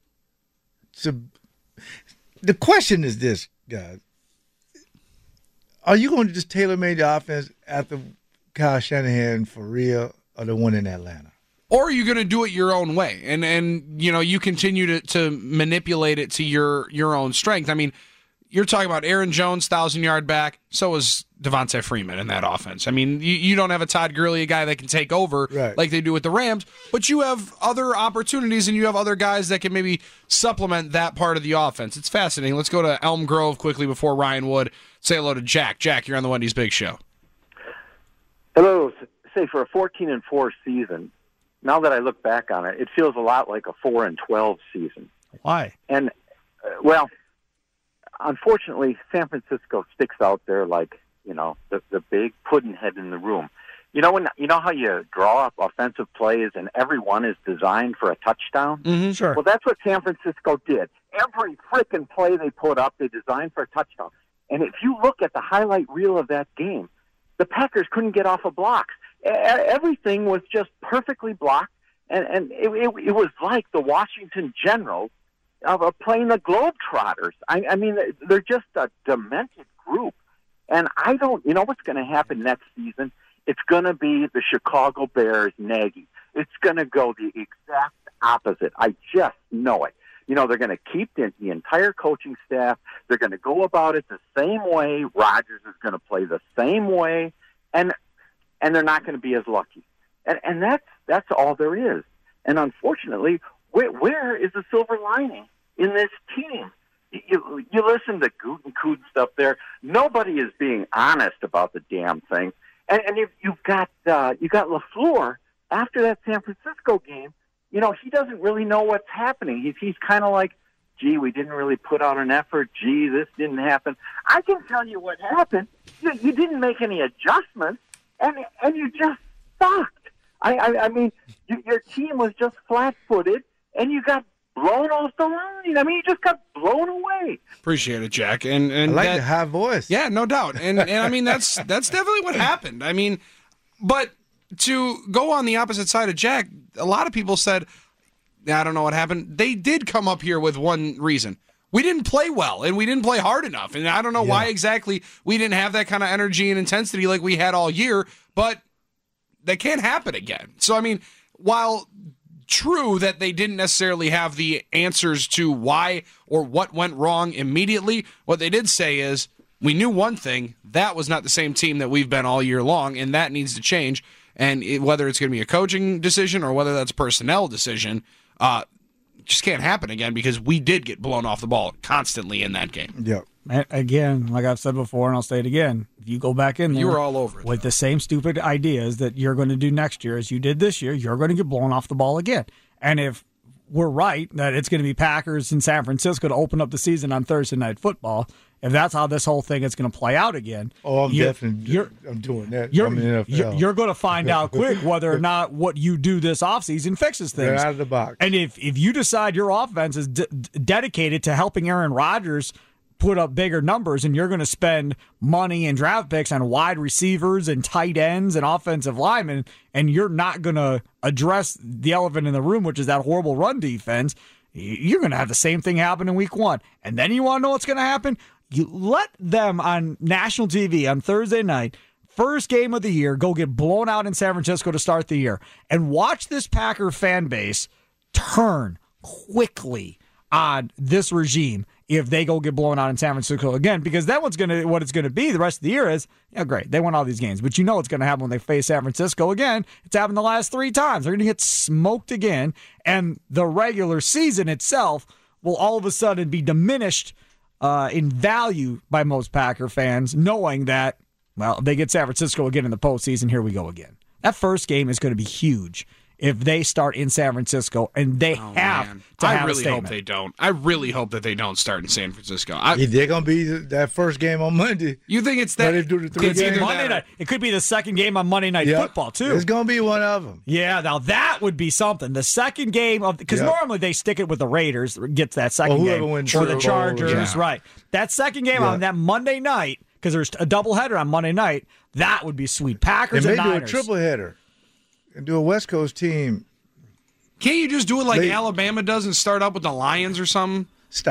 Speaker 5: The question is this, guys. Are you going to just tailor-made the offense after Kyle Shanahan for real, or the one in Atlanta?
Speaker 3: Or are you going to do it your own way? And you continue to manipulate it to your own strength. I mean, you're talking about Aaron Jones, 1,000-yard back. So is Devontae Freeman in that offense. I mean, you don't have a Todd Gurley, a guy that can take over like they do with the Rams, but you have other opportunities and you have other guys that can maybe supplement that part of the offense. It's fascinating. Let's go to Elm Grove quickly before Ryan Wood. Say hello to Jack. Jack, you're on the Wendy's Big Show.
Speaker 7: Hello. Say for a 14-4 season, now that I look back on it, it feels a lot like a 4-12 season.
Speaker 4: Why?
Speaker 7: And, unfortunately, San Francisco sticks out there like, the big puddinhead in the room. You know how you draw up offensive plays and every one is designed for a touchdown?
Speaker 4: Mm-hmm, sure.
Speaker 7: Well, that's what San Francisco did. Every freaking play they put up, they designed for a touchdown. And if you look at the highlight reel of that game, the Packers couldn't get off of blocks. Everything was just perfectly blocked, and it was like the Washington Generals playing the Globetrotters. I mean, they're just a demented group. And I don't, what's going to happen next season? It's going to be the Chicago Bears Nagy. It's going to go the exact opposite. I just know it. They're going to keep the entire coaching staff. They're going to go about it the same way. Rodgers is going to play the same way, and they're not going to be as lucky. And that's all there is. And unfortunately, where is the silver lining in this team? You listen to Gutekunst stuff there. Nobody is being honest about the damn thing. And you've got LaFleur after that San Francisco game. He doesn't really know what's happening. He's kind of like, gee, we didn't really put out an effort. Gee, this didn't happen. I can tell you what happened. You didn't make any adjustments, and you just sucked. I mean, your team was just flat-footed, and you got blown off the line. I mean, you just got blown away.
Speaker 3: Appreciate it, Jack. And
Speaker 5: I like the high voice.
Speaker 3: Yeah, no doubt. And I mean, that's definitely what happened. I mean, but to go on the opposite side of Jack, a lot of people said, I don't know what happened. They did come up here with one reason. We didn't play well, and we didn't play hard enough. And I don't know why exactly we didn't have that kind of energy and intensity like we had all year, but that can't happen again. So, I mean, while true that they didn't necessarily have the answers to why or what went wrong immediately, what they did say is, we knew one thing, that was not the same team that we've been all year long, and that needs to change. And whether it's going to be a coaching decision or whether that's a personnel decision, just can't happen again because we did get blown off the ball constantly in that game.
Speaker 5: Yep.
Speaker 4: Again, like I've said before, and I'll say it again, if you go back in there,
Speaker 3: you were all over it,
Speaker 4: with the same stupid ideas that you're going to do next year as you did this year, you're going to get blown off the ball again. And if we're right that it's going to be Packers in San Francisco to open up the season on Thursday Night Football, if that's how this whole thing is going to play out again,
Speaker 5: I'm doing that.
Speaker 4: You're going to find out quick whether or not what you do this offseason fixes things.
Speaker 5: They're out of the box.
Speaker 4: And if you decide your offense is dedicated to helping Aaron Rodgers put up bigger numbers and you're going to spend money and draft picks on wide receivers and tight ends and offensive linemen, and you're not going to address the elephant in the room, which is that horrible run defense, you're going to have the same thing happen in week one. And then you want to know what's going to happen? You let them on national TV on Thursday night, first game of the year, go get blown out in San Francisco to start the year, and watch this Packer fan base turn quickly on this regime if they go get blown out in San Francisco again, because then what it's going to be the rest of the year is, great, they won all these games, but you know what's going to happen when they face San Francisco again. It's happened the last 3 times. They're going to get smoked again, and the regular season itself will all of a sudden be diminished in value by most Packer fans, knowing that, well, they get San Francisco again in the postseason, here we go again. That first game is going to be huge if they start in San Francisco, and they have to have a statement.
Speaker 3: I really hope they don't. I really hope that they don't start in San Francisco.
Speaker 5: They're going to be that first game on Monday.
Speaker 3: You think it's that?
Speaker 4: It's either Monday night. It could be the second game on Monday Night Football, too.
Speaker 5: It's going to be one of them.
Speaker 4: Yeah, now that would be something. The second game of, because normally they stick it with the Raiders, gets that second game, or the Chargers, right. That second game on that Monday night, because there's a doubleheader on Monday night, that would be sweet. Packers and Niners.
Speaker 5: They do a triple header. And do a West Coast team.
Speaker 3: Can't you just do it like Alabama does and start up with the Lions or something?
Speaker 5: Stop.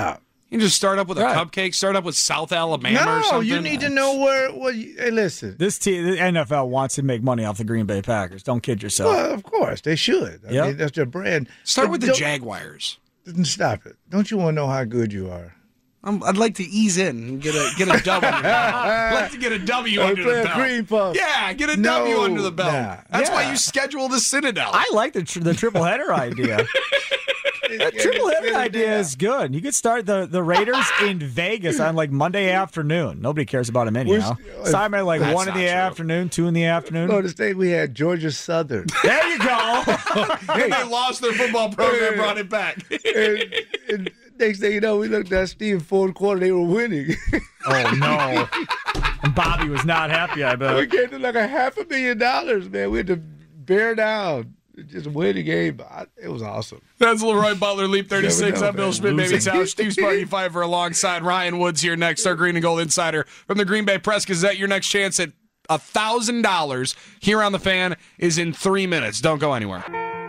Speaker 3: You can just start up with a
Speaker 4: Right.
Speaker 3: cupcake, start up with South Alabama or
Speaker 5: No,
Speaker 3: something.
Speaker 5: you need to know where. Hey, listen.
Speaker 4: This team, the NFL wants to make money off the Green Bay Packers. Don't kid yourself.
Speaker 5: Well, of course they should. I
Speaker 4: Yep.
Speaker 5: mean, that's their brand.
Speaker 3: Start
Speaker 5: But
Speaker 3: with the
Speaker 5: don't-
Speaker 3: Jaguars.
Speaker 5: Stop it! Don't you want to know how good you are?
Speaker 3: I'd like to ease in and get a W. I'd like to get a W under
Speaker 5: play
Speaker 3: the
Speaker 5: a
Speaker 3: belt.
Speaker 5: cream puff.
Speaker 3: Yeah, get a
Speaker 5: No,
Speaker 3: W under the belt.
Speaker 5: nah.
Speaker 3: That's why
Speaker 4: Yeah.
Speaker 3: you schedule the Citadel.
Speaker 4: I like the triple header idea. That triple header idea is good. You could start the Raiders in Vegas on like Monday afternoon. Nobody cares about them anyhow. Start at like
Speaker 3: That's
Speaker 4: 1 in the
Speaker 3: not true.
Speaker 4: afternoon, 2 in the afternoon.
Speaker 5: No, this thing we had Georgia Southern.
Speaker 4: There you go.
Speaker 3: And they lost their football program, brought it back.
Speaker 5: and next thing you know, we looked at Steve fourth quarter, they were winning.
Speaker 4: Oh no. And Bobby was not happy, I
Speaker 5: we
Speaker 4: bet.
Speaker 5: came to like $500,000, man. We had to bear down, just win the game. It was awesome.
Speaker 3: That's Leroy Butler, Leap 36.
Speaker 5: Never know,
Speaker 3: I'm Bill
Speaker 5: man.
Speaker 3: Schmidt, baby
Speaker 5: Losing.
Speaker 3: Tower. Steve Sparky Pfeiffer alongside Ryan Woods here next. Our Green and Gold Insider from the Green Bay Press Gazette. Your next chance at $1,000 here on The Fan is in 3 minutes. Don't go anywhere.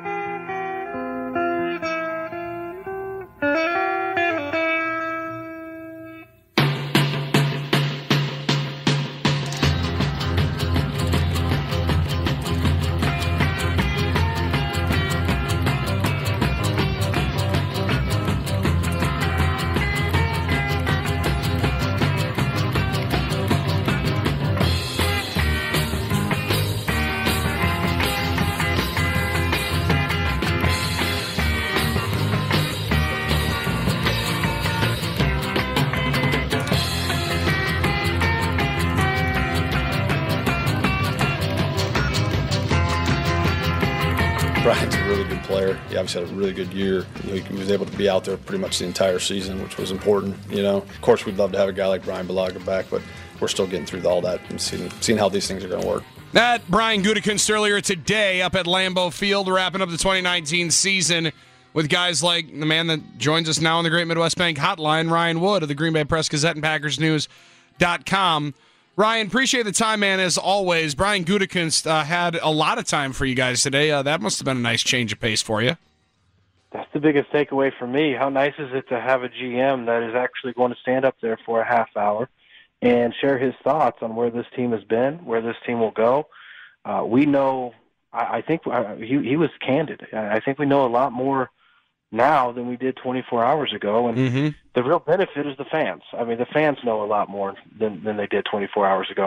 Speaker 6: Brian's a really good player. He obviously had a really good year. He was able to be out there pretty much the entire season, which was important. Of course, we'd love to have a guy like Brian Bulaga back, but we're still getting through all that and seeing how these things are going to work.
Speaker 3: That Brian Gutekunst earlier today up at Lambeau Field, wrapping up the 2019 season with guys like the man that joins us now on the Great Midwest Bank Hotline, Ryan Wood of the Green Bay Press Gazette and PackersNews.com. Ryan, appreciate the time, man, as always. Brian Gutekunst had a lot of time for you guys today. That must have been a nice change of pace for you.
Speaker 8: That's the biggest takeaway for me. How nice is it to have a GM that is actually going to stand up there for a half hour and share his thoughts on where this team has been, where this team will go. We know, I think he was candid. I think we know a lot more now than we did 24 hours ago, and the real benefit is the fans. I mean, the fans know a lot more than they did 24 hours ago.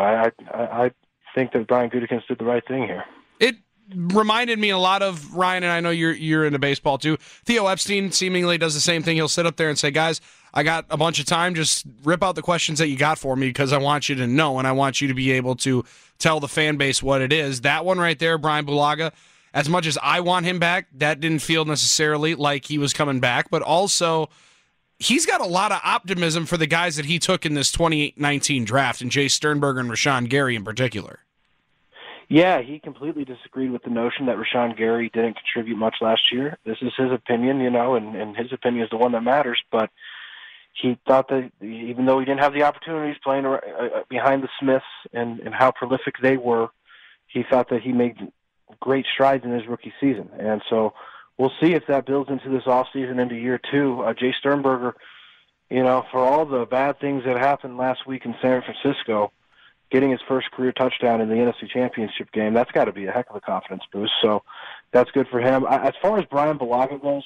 Speaker 8: I think that Brian Gutekunst did the right thing here.
Speaker 3: It reminded me a lot of Ryan, and I know you're into baseball too. Theo Epstein seemingly does the same thing. He'll sit up there and say, guys, I got a bunch of time. Just rip out the questions that you got for me because I want you to know and I want you to be able to tell the fan base what it is. That one right there, Brian Bulaga, as much as I want him back, that didn't feel necessarily like he was coming back, but also he's got a lot of optimism for the guys that he took in this 2019 draft, and Jay Sternberger and Rashawn Gary in particular.
Speaker 8: Yeah, he completely disagreed with the notion that Rashawn Gary didn't contribute much last year. This is his opinion, and his opinion is the one that matters, but he thought that even though he didn't have the opportunities playing behind the Smiths and how prolific they were, he thought that he made great strides in his rookie season. And so we'll see if that builds into this offseason, into year two. Jay Sternberger, for all the bad things that happened last week in San Francisco, getting his first career touchdown in the NFC Championship game, that's got to be a heck of a confidence boost. So that's good for him. As far as Brian Bulaga goes,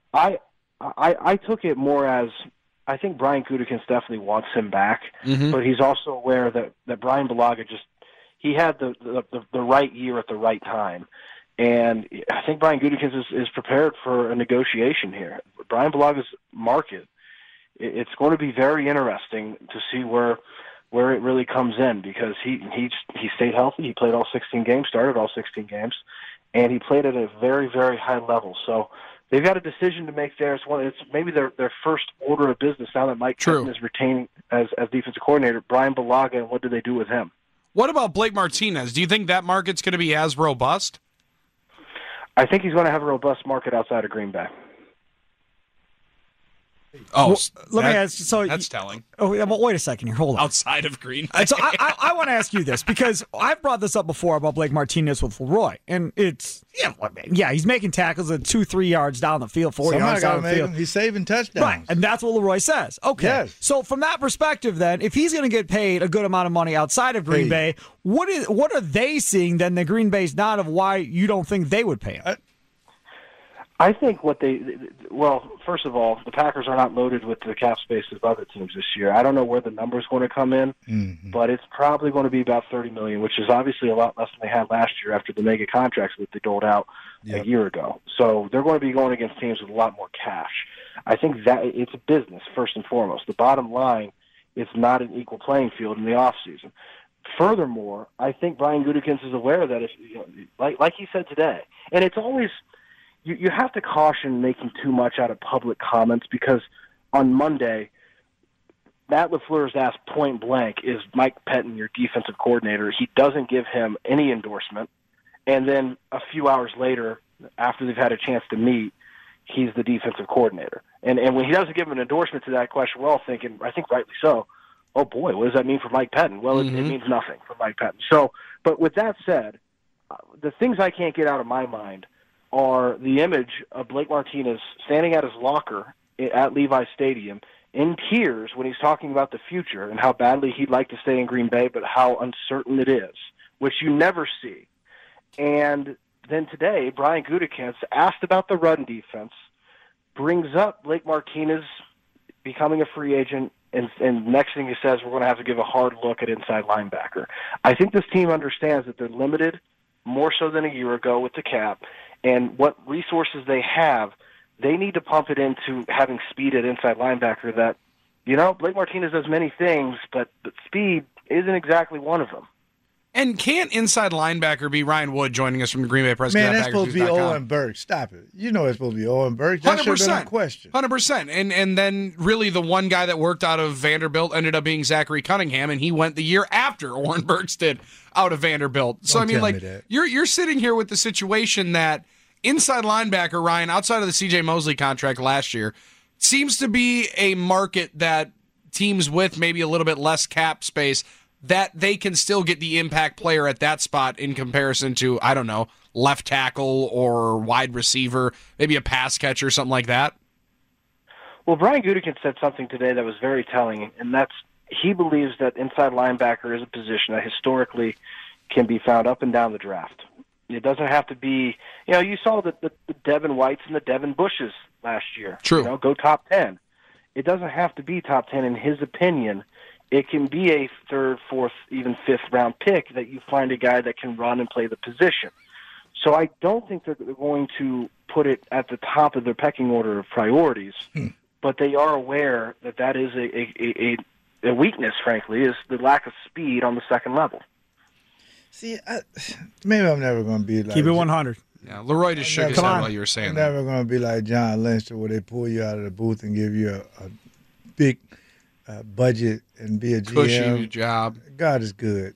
Speaker 8: I took it more as I think Brian Gutekunst definitely wants him back, but he's also aware that Brian Bulaga he had the right year at the right time. And I think Brian Gutekunst is prepared for a negotiation here. Brian Bulaga's market, it's going to be very interesting to see where it really comes in, because he stayed healthy. He played all 16 games, started all 16 games, and he played at a very, very high level. So they've got a decision to make there. It's maybe their first order of business now that Mike Trenton is retained as defensive coordinator. Brian Bulaga, and what do they do with him?
Speaker 3: What about Blake Martinez? Do you think that market's going to be as robust?
Speaker 8: I think he's going to have a robust market outside of Green Bay.
Speaker 3: Oh,
Speaker 4: let me ask. So
Speaker 3: that's telling.
Speaker 4: Oh, yeah, but wait a second here. Hold on.
Speaker 3: Outside of Green Bay.
Speaker 4: So I want to ask you this because I've brought this up before about Blake Martinez with Leroy, and it's he's making tackles at 2-3 yards down the field, 4 yards down the field.
Speaker 5: He's saving touchdowns,
Speaker 4: right? And that's what Leroy says. Okay,
Speaker 5: yes.
Speaker 4: So from that perspective, then, if he's going to get paid a good amount of money outside of Green Bay, what are they seeing then that Green Bay's not of why you don't think they would pay him?
Speaker 8: I think first of all, the Packers are not loaded with the cap space of other teams this year. I don't know where the number's going to come in, but it's probably going to be about $30 million, which is obviously a lot less than they had last year after the mega contracts that they doled out a year ago. So they're going to be going against teams with a lot more cash. I think that it's a business, first and foremost. The bottom line, it's not an equal playing field in the offseason. Furthermore, I think Brian Gutekunst is aware that if, like he said today, and it's always – you have to caution making too much out of public comments because on Monday, Matt LaFleur is asked point blank, is Mike Pettin your defensive coordinator? He doesn't give him any endorsement. And then a few hours later, after they've had a chance to meet, he's the defensive coordinator. And when he doesn't give him an endorsement to that question, we're all thinking, I think rightly so, oh boy, what does that mean for Mike Pettin? Well, it means nothing for Mike Pettin. So, but with that said, the things I can't get out of my mind are the image of Blake Martinez standing at his locker at Levi Stadium in tears when he's talking about the future and how badly he'd like to stay in Green Bay, but how uncertain it is, which you never see. And then today, Brian Gutekunst, asked about the run defense, brings up Blake Martinez becoming a free agent, and next thing he says, we're going to have to give a hard look at inside linebacker. I think this team understands that they're limited more so than a year ago with the cap, and what resources they have, they need to pump it into having speed at inside linebacker that, Blake Martinez does many things, but speed isn't exactly one of them.
Speaker 3: And can't inside linebacker be Ryan Wood joining us from the Green Bay Press?
Speaker 5: Man, that's supposed to be Owen Burke. Stop it. You know it's supposed to be Owen Burke. That should have been a question.
Speaker 3: 100%. And then really the one guy that worked out of Vanderbilt ended up being Zachary Cunningham, and he went the year after Owen Burks did out of Vanderbilt. So, you're sitting here with the situation that inside linebacker, Ryan, outside of the C.J. Mosley contract last year, seems to be a market that teams with maybe a little bit less cap space that they can still get the impact player at that spot in comparison to, I don't know, left tackle or wide receiver, maybe a pass catcher or something like that?
Speaker 8: Well, Brian Gutekunst said something today that was very telling, and that's he believes that inside linebacker is a position that historically can be found up and down the draft. It doesn't have to be, you saw the Devin Whites and the Devin Bushes last year.
Speaker 3: True.
Speaker 8: Go top 10. It doesn't have to be top 10 in his opinion. It can be a third, fourth, even fifth round pick that you find a guy that can run and play the position. So I don't think they're going to put it at the top of their pecking order of priorities, but they are aware that that is a weakness, frankly, is the lack of speed on the second level.
Speaker 5: See, maybe I'm never going to be like...
Speaker 4: Keep it 100.
Speaker 3: Yeah, Leroy just shook his head while you were saying that.
Speaker 5: I'm never going to be like John Lynch, where they pull you out of the booth and give you a big budget and be a GM.
Speaker 3: Cushy job.
Speaker 5: God is good.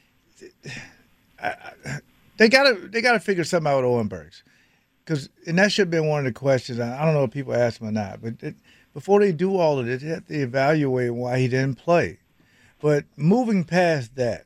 Speaker 5: They gotta figure something out with Owen Burks, and that should have been one of the questions. I don't know if people ask him or not, but before they do all of it, they have to evaluate why he didn't play. But moving past that,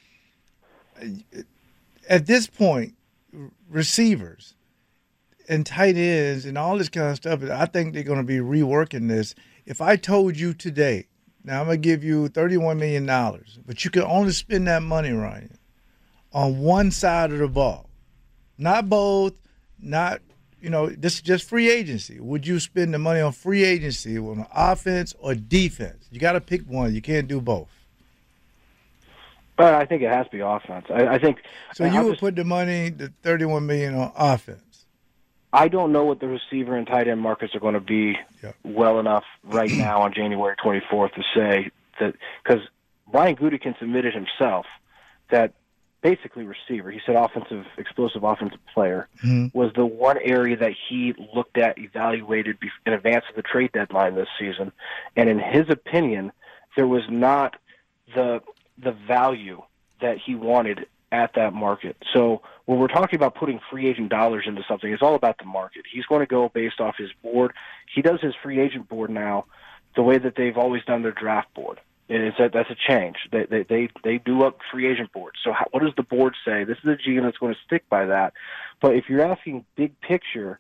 Speaker 5: at this point, receivers and tight ends and all this kind of stuff, I think they're going to be reworking this. If I told you today, now I'm going to give you $31 million, but you can only spend that money, Ryan, on one side of the ball, not both, not, this is just free agency. Would you spend the money on free agency on offense or defense? You got to pick one. You can't do both.
Speaker 8: But I think it has to be offense. I think
Speaker 5: so. You would put the money, the $31 million, on offense.
Speaker 8: I don't know what the receiver and tight end markets are going to be well enough right now on January 24th to say that, because Brian Gutekunst admitted himself that basically receiver, he said explosive offensive player, was the one area that he looked at, evaluated in advance of the trade deadline this season. And in his opinion, there was not the value that he wanted at that market. So when we're talking about putting free agent dollars into something, it's all about the market. He's going to go based off his board. He does his free agent board now the way that they've always done their draft board. That's a change. They do up free agent boards. So what does the board say? This is a GM that's going to stick by that. But if you're asking big picture,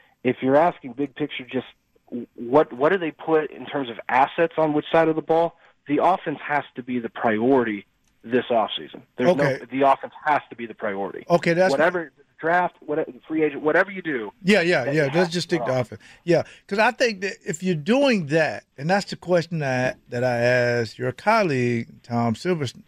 Speaker 8: just what do they put in terms of assets on which side of the ball? The offense has to be the priority this offseason. The offense has to be the priority.
Speaker 5: Okay, that's
Speaker 8: whatever draft, whatever free agent, whatever you do.
Speaker 5: Yeah. Let's just stick to offense. Yeah, because I think that if you're doing that, and that's the question that I asked your colleague Tom Silverstein.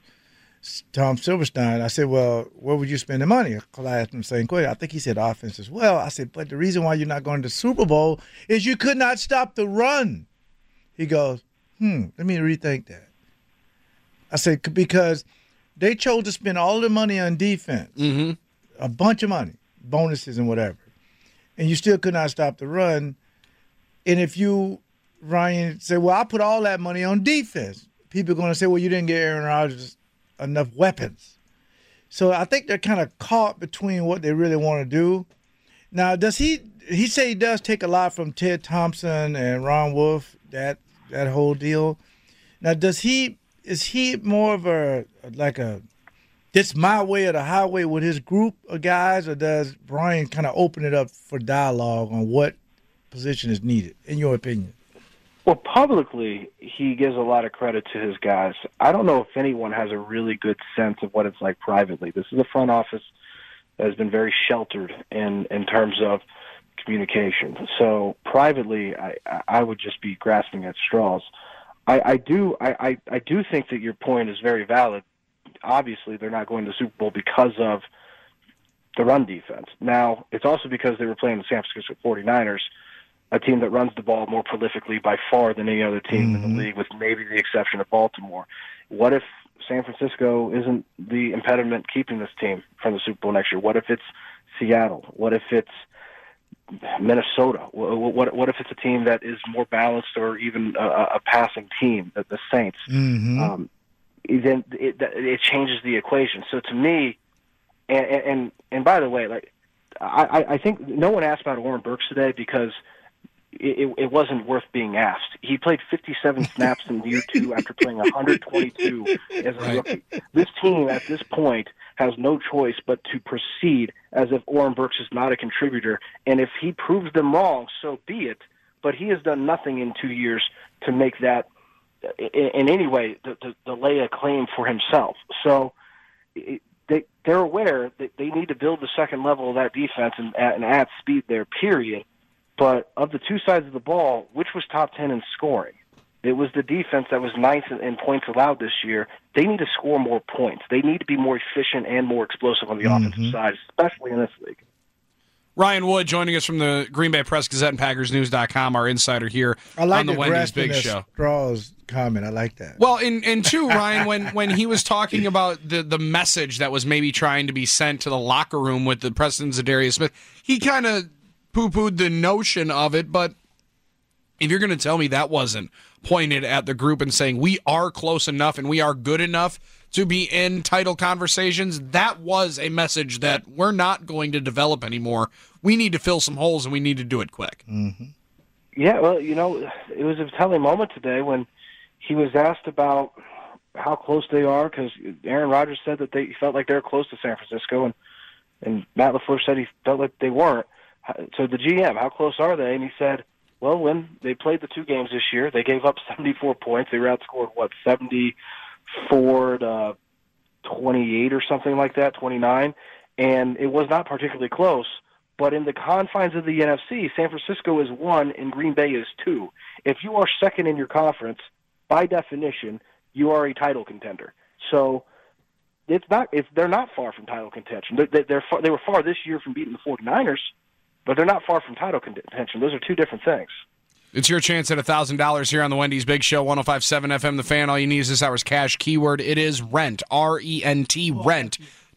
Speaker 5: I said, well, where would you spend the money? Because I asked him the same question. I think he said offense as well. I said, but the reason why you're not going to the Super Bowl is you could not stop the run. He goes, let me rethink that. I said, because they chose to spend all the money on defense, a bunch of money, bonuses and whatever, and you still could not stop the run. And if you, Ryan, say, well, I put all that money on defense, people are going to say, well, you didn't get Aaron Rodgers enough weapons. So I think they're kind of caught between what they really want to do. Now, does he say he does take a lot from Ted Thompson and Ron Wolf, that whole deal? Now, is he more of a this my way or the highway with his group of guys, or does Brian kind of open it up for dialogue on what position is needed, in your opinion?
Speaker 8: Well, publicly, he gives a lot of credit to his guys. I don't know if anyone has a really good sense of what it's like privately. This is a front office that has been very sheltered in terms of communication. So privately, I would just be grasping at straws. I do think that your point is very valid. Obviously, they're not going to the Super Bowl because of the run defense. Now, it's also because they were playing the San Francisco 49ers, a team that runs the ball more prolifically by far than any other team in the league, with maybe the exception of Baltimore. What if San Francisco isn't the impediment keeping this team from the Super Bowl next year? What if it's Seattle? What if it's Minnesota? What if it's a team that is more balanced, or even a passing team, the Saints? Then it changes the equation. So to me, and by the way, like I think no one asked about Oren Burks today because it wasn't worth being asked. He played 57 snaps in year 2 after playing 122 as a rookie. This team at this point has no choice but to proceed as if Oren Burks is not a contributor. And if he proves them wrong, so be it. But he has done nothing in 2 years to make that in any way to lay a claim for himself. So they're aware that they need to build the second level of that defense and add speed there, period. But of the two sides of the ball, which was top 10 in scoring? It was the defense that was ninth in points allowed this year. They need to score more points. They need to be more efficient and more explosive on the offensive side, especially in this league.
Speaker 3: Ryan Wood joining us from the Green Bay Press Gazette and PackersNews.com, our insider here on the Wendy's Big Show.
Speaker 5: Straws comment. I like that.
Speaker 3: Well, and two, Ryan, when he was talking about the message that was maybe trying to be sent to the locker room with the Preston Zadarius Smith, he kind of poo-pooed the notion of it, but if you're going to tell me that wasn't pointed at the group and saying we are close enough and we are good enough to be in title conversations, that was a message that we're not going to develop anymore. We need to fill some holes, and we need to do it quick.
Speaker 8: Yeah, well, it was a telling moment today when he was asked about how close they are, because Aaron Rodgers said that he felt like they were close to San Francisco, and Matt LaFleur said he felt like they weren't. So the GM, how close are they? And he said, well, when they played the 2 games this year, they gave up 74 points. They were outscored, 74 to 28 or something like that, 29. And it was not particularly close. But in the confines of the NFC, San Francisco is 1 and Green Bay is 2. If you are second in your conference, by definition, you are a title contender. So they're not far from title contention. They were far this year from beating the 49ers, but they're not far from title contention. Those are two different things.
Speaker 3: It's your chance at $1,000 here on the Wendy's Big Show, 105.7 FM. The Fan. All you need is this hour's cash keyword. It is rent, R-E-N-T, rent.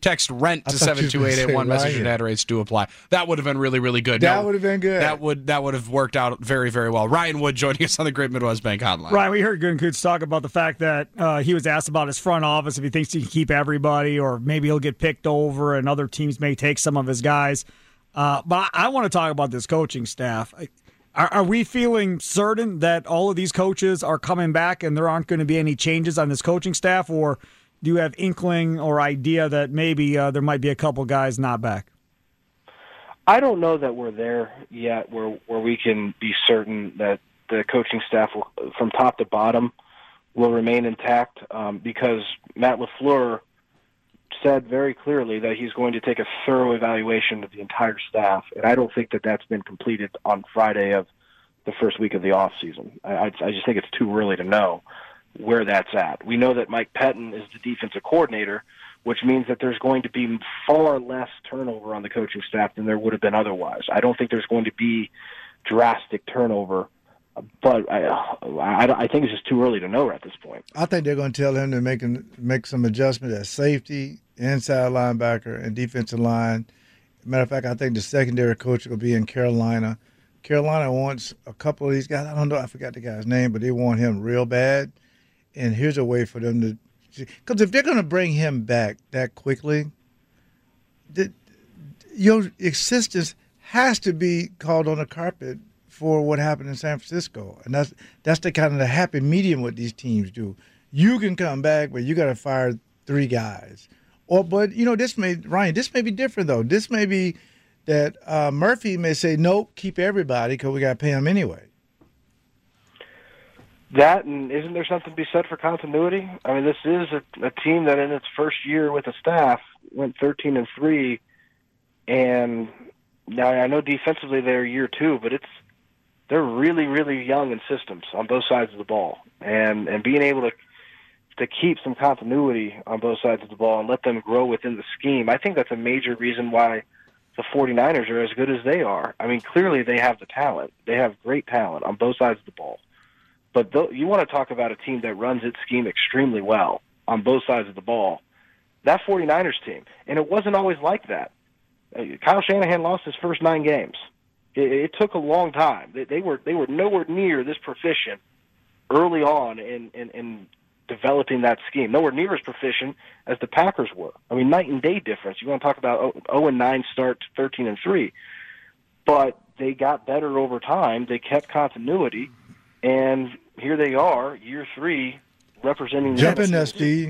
Speaker 3: Text RENT to
Speaker 5: I thought you were gonna say
Speaker 3: 72881. Message
Speaker 5: Ryan.
Speaker 3: and data rates do apply. That would have been really, really good.
Speaker 5: That would have been good.
Speaker 3: That would have worked out very, very well. Ryan Wood joining us on the Great Midwest Bank Hotline.
Speaker 4: Ryan, we heard Gutekunst talk about the fact that he was asked about his front office, if he thinks he can keep everybody, or maybe he'll get picked over and other teams may take some of his guys. But I want to talk about this coaching staff. Are we feeling certain that all of these coaches are coming back and there aren't going to be any changes on this coaching staff, or do you have inkling or idea that maybe there might be a couple guys not back?
Speaker 8: I don't know that we're there yet where we can be certain that the coaching staff will, from top to bottom, will remain intact because Matt LaFleur said very clearly that he's going to take a thorough evaluation of the entire staff, and I don't think that that's been completed on Friday of the first week of the off season. I just think it's too early to know where that's at. We know that Mike Pettin is the defensive coordinator, which means that there's going to be far less turnover on the coaching staff than there would have been otherwise. I don't think there's going to be drastic turnover, but I think it's just too early to know at this point.
Speaker 5: I think they're going to tell him to make some adjustments at safety, inside linebacker, and defensive line. Matter of fact, I think the secondary coach will be in Carolina. Carolina wants a couple of these guys. I don't know. I forgot the guy's name, but they want him real bad. And here's a way for them to – because if they're going to bring him back that quickly, your existence has to be called on the carpet for what happened in San Francisco. And that's the kind of the happy medium what these teams do. You can come back, but you got to fire 3 guys. But this may be different, though. This may be that Murphy may say, nope, keep everybody because we got to pay them anyway.
Speaker 8: That, and isn't there something to be said for continuity? I mean, this is a team that in its first year with the staff went 13-3, and now I know defensively they're year 2, but they're really, really young in systems on both sides of the ball, and being able to keep some continuity on both sides of the ball and let them grow within the scheme, I think that's a major reason why the 49ers are as good as they are. I mean, clearly they have the talent. They have great talent on both sides of the ball. But you want to talk about a team that runs its scheme extremely well on both sides of the ball. That 49ers team, and it wasn't always like that. Kyle Shanahan lost his first 9 games. It took a long time. They were nowhere near this proficient early on in developing that scheme. Nowhere near as proficient as the Packers were. I mean, night and day difference. You want to talk about 0-9 start to 13-3, but they got better over time. They kept continuity, and here they are, year 3, representing.
Speaker 5: Jump in there, Steve.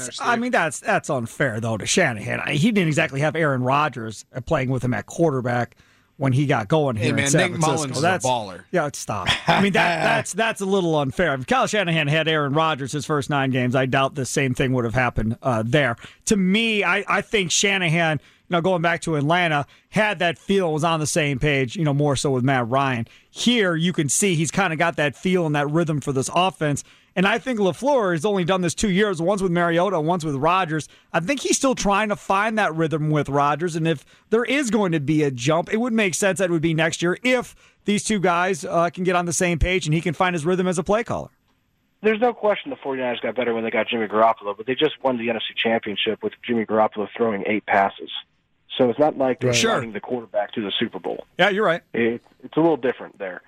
Speaker 4: That's unfair though to Shanahan. He didn't exactly have Aaron Rodgers playing with him at quarterback when he got going here in San
Speaker 3: Nick
Speaker 4: Francisco.
Speaker 3: Mullins is a baller.
Speaker 4: Yeah, stop. I mean, that's a little unfair. If Kyle Shanahan had Aaron Rodgers his first 9 games, I doubt the same thing would have happened there. To me, I think Shanahan, going back to Atlanta, had that feel, was on the same page, more so with Matt Ryan. Here, you can see he's kind of got that feel and that rhythm for this offense. And I think LaFleur has only done this 2 years, once with Mariota, once with Rodgers. I think he's still trying to find that rhythm with Rodgers. And if there is going to be a jump, it would make sense that it would be next year if these 2 guys can get on the same page and he can find his rhythm as a play caller.
Speaker 8: There's no question the 49ers got better when they got Jimmy Garoppolo, but they just won the NFC Championship with Jimmy Garoppolo throwing 8 passes. So it's not like they're running the quarterback to the Super Bowl.
Speaker 4: Yeah, you're right.
Speaker 8: It's a little different there.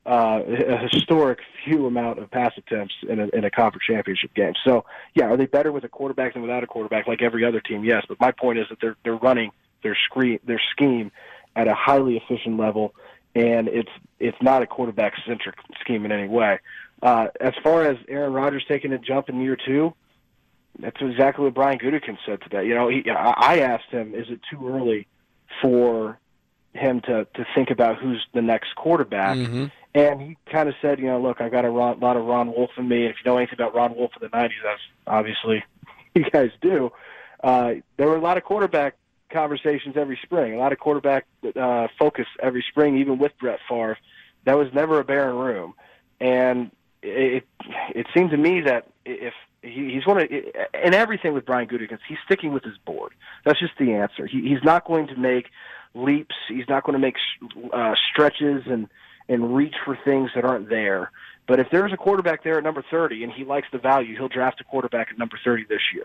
Speaker 8: A historic few amount of pass attempts in a conference championship game. So, yeah, are they better with a quarterback than without a quarterback like every other team? Yes, but my point is that they're running their scheme at a highly efficient level, and it's not a quarterback-centric scheme in any way. As far as Aaron Rodgers taking a jump in year 2, that's exactly what Brian Gutekunst said today. I asked him, is it too early for him to think about who's the next quarterback? Mm-hmm. And he kind of said, look, I've got a lot of Ron Wolf in me. And if you know anything about Ron Wolf in the 90s, that's obviously you guys do. There were a lot of quarterback conversations every spring, a lot of quarterback focus every spring, even with Brett Favre. That was never a barren room. And it seemed to me that if he's going to, and everything with Brian Gutekunst, he's sticking with his board. That's just the answer. He's not going to make leaps. He's not going to make stretches and reach for things that aren't there. But if there's a quarterback there at number 30 and he likes the value, he'll draft a quarterback at number 30 this year.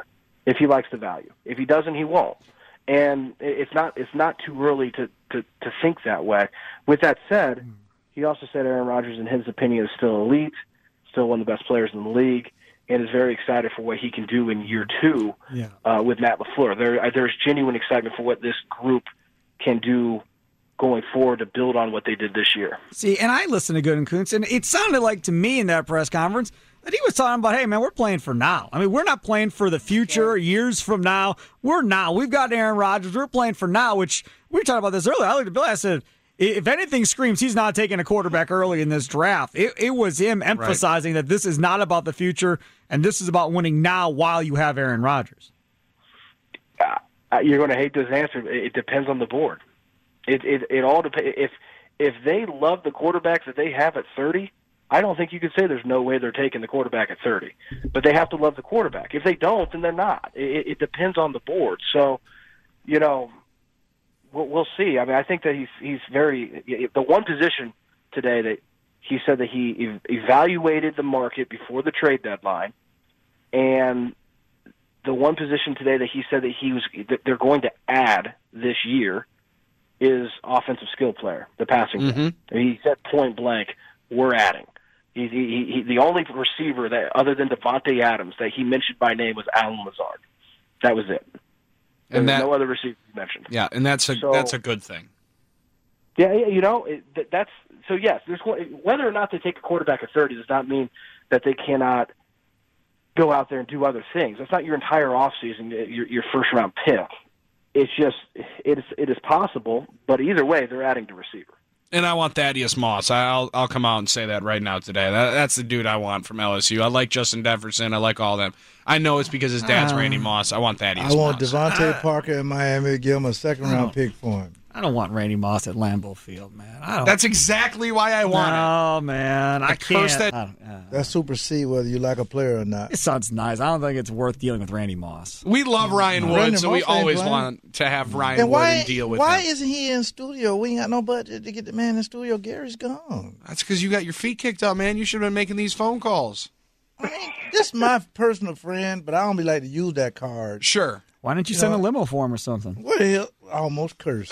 Speaker 8: if he likes the value. If he doesn't, he won't. And it's not too early to think that way. With that said, he also said Aaron Rodgers, in his opinion, is still elite, still one of the best players in the league, and is very excited for what he can do in year 2 with Matt LaFleur. There's genuine excitement for what this group can do going forward to build on what they did this year.
Speaker 4: See, and I listened to Gutekunst, and it sounded like to me in that press conference that he was talking about, hey, man, we're playing for now. I mean, we're not playing for the future, years from now. We're now. We've got Aaron Rodgers. We're playing for now, which we were talking about this earlier. I looked at Billy. I said, if anything screams he's not taking a quarterback early in this draft, it was him emphasizing that this is not about the future, and this is about winning now while you have Aaron Rodgers.
Speaker 8: You're going to hate this answer. It depends on the board. It all depends. If they love the quarterbacks that they have at 30, I don't think you could say there's no way they're taking the quarterback at 30. But they have to love the quarterback. If they don't, then they're not. It depends on the board. So, we'll see. I mean, I think that he's very – the one position today that he said that he evaluated the market before the trade deadline, and the one position today that he said that they're going to add this year is offensive skill player, the passing game. He said point blank, we're adding. He the only receiver that, other than Devontae Adams, that he mentioned by name was Allen Lazard. That was it.
Speaker 3: And
Speaker 8: no other receiver mentioned.
Speaker 3: Yeah, and that's a good thing.
Speaker 8: Yeah, that's so. Yes, there's whether or not they take a quarterback at 30 does not mean that they cannot go out there and do other things. That's not your entire offseason, your first round pick. It's just it is possible, but either way, they're adding to receiver.
Speaker 3: And I want Thaddeus Moss. I'll come out and say that right now today. That's the dude I want from LSU. I like Justin Jefferson. I like all of them. I know it's because his dad's Randy Moss. I want Thaddeus Moss.
Speaker 5: I want Devontae Parker in Miami to give him a second-round pick for him.
Speaker 4: I don't want Randy Moss at Lambeau Field, man.
Speaker 3: That's exactly why I want it.
Speaker 4: Oh, man. I can't.
Speaker 5: That supersedes whether you like a player or not.
Speaker 4: It sounds nice. I don't think it's worth dealing with Randy Moss.
Speaker 3: We love Ryan Wood, so we always want to have Ryan Wood and deal with him.
Speaker 5: Why isn't he in studio? We ain't got no budget to get the man in studio. Gary's gone.
Speaker 3: That's because you got your feet kicked up, man. You should have been making these phone calls.
Speaker 5: I mean, this is my personal friend, but I don't be like to use that card.
Speaker 3: Sure.
Speaker 4: Why didn't you send a limo for him or something?
Speaker 5: What the hell? I almost cursed.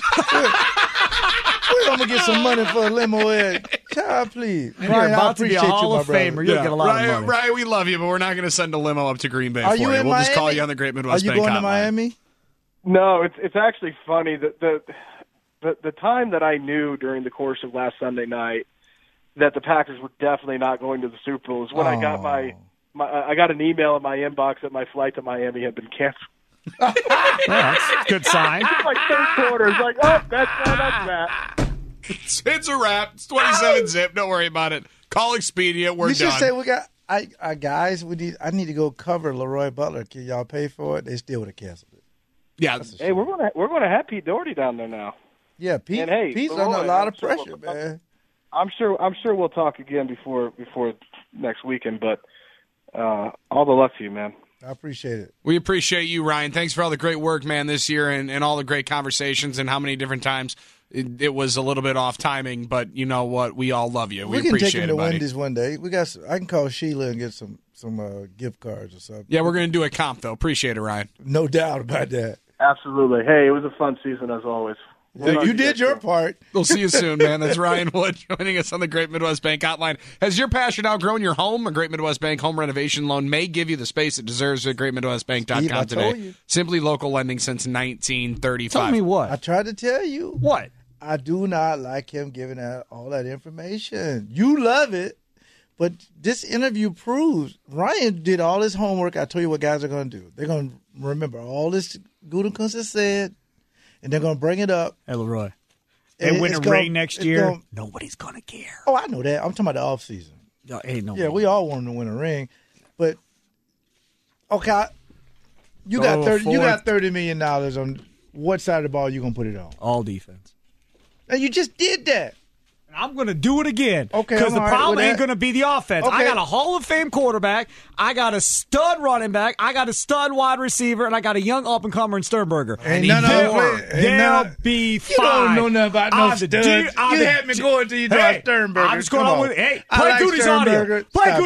Speaker 5: Where I'm going to get some money for a limo at? Child, please.
Speaker 4: Ryan, you're about to be a Hall of Famer. You'll get a lot of money.
Speaker 3: Ryan, we love you, but we're not going to send a limo up to Green Bay
Speaker 5: for
Speaker 3: you. We'll
Speaker 5: Miami?
Speaker 3: Just call you on the Great Midwest Bank
Speaker 5: Are you going
Speaker 3: hotline.
Speaker 5: to Miami?
Speaker 8: No, it's actually funny that the time that I knew during the course of last Sunday night that the Packers were definitely not going to the Super Bowl is when I got I got an email in my inbox that my flight to Miami had been canceled.
Speaker 4: That's a good sign.
Speaker 8: Like third quarter, it's like, oh, that's that.
Speaker 3: It's a wrap. It's 27 zip. Don't worry about it. Call Expedia. We're done.
Speaker 5: You should say we got. Guys, I need to go cover Leroy Butler. Can y'all pay for it? They still would have canceled it.
Speaker 3: Yeah.
Speaker 8: Hey, we're gonna have Pete Doherty down there now.
Speaker 5: Yeah, Pete.
Speaker 8: And hey,
Speaker 5: Pete's
Speaker 8: Leroy,
Speaker 5: under a lot of pressure, man.
Speaker 8: I'm sure we'll talk again before next weekend. But all the luck to you, man.
Speaker 5: I appreciate it.
Speaker 3: We appreciate you, Ryan. Thanks for all the great work, man, this year and all the great conversations and how many different times it was a little bit off timing, but you know what? We all love you. We
Speaker 5: can
Speaker 3: appreciate
Speaker 5: take him
Speaker 3: it,
Speaker 5: to
Speaker 3: buddy.
Speaker 5: Wendy's one day. I can call Sheila and get some gift cards or something.
Speaker 3: Yeah, we're going to do a comp, though. Appreciate it, Ryan.
Speaker 5: No doubt about that.
Speaker 8: Absolutely. Hey, it was a fun season as always.
Speaker 5: Yeah, you did your part.
Speaker 3: We'll see you soon, man. That's Ryan Wood joining us on the Great Midwest Bank Hotline. Has your passion outgrown your home? A Great Midwest Bank home renovation loan may give you the space it deserves at GreatMidwestBank.com today. Simply local lending since 1935.
Speaker 4: Tell me what?
Speaker 5: I tried to tell you.
Speaker 4: What?
Speaker 5: I do not like him giving out all that information. You love it, but this interview proves Ryan did all his homework. I told you what guys are going to do. They're going to remember all this Gutekunst has said, and they're going to bring it up.
Speaker 4: Hey, Leroy. They win a ring next year. Nobody's going to care.
Speaker 5: Oh, I know that. I'm talking about the offseason.
Speaker 4: No,
Speaker 5: we all want him to win a ring. But, okay, you got $30 million on what side of the ball you going to put it on?
Speaker 4: All defense.
Speaker 5: And you just did that.
Speaker 4: I'm going to do it again.
Speaker 5: Okay,
Speaker 4: because the problem ain't
Speaker 5: that.
Speaker 4: going to be the offense.
Speaker 5: Okay.
Speaker 4: I got a Hall of Fame quarterback. I got a stud running back. I got a stud wide receiver, and I got a young up-and-comer in Sternberger.
Speaker 5: Ain't none of
Speaker 4: They'll be fine.
Speaker 5: You don't know nothing about no studs. You had me going till you draw Sternberger.
Speaker 4: I'm just going on with it. Hey, play
Speaker 5: like
Speaker 4: Goody's audio.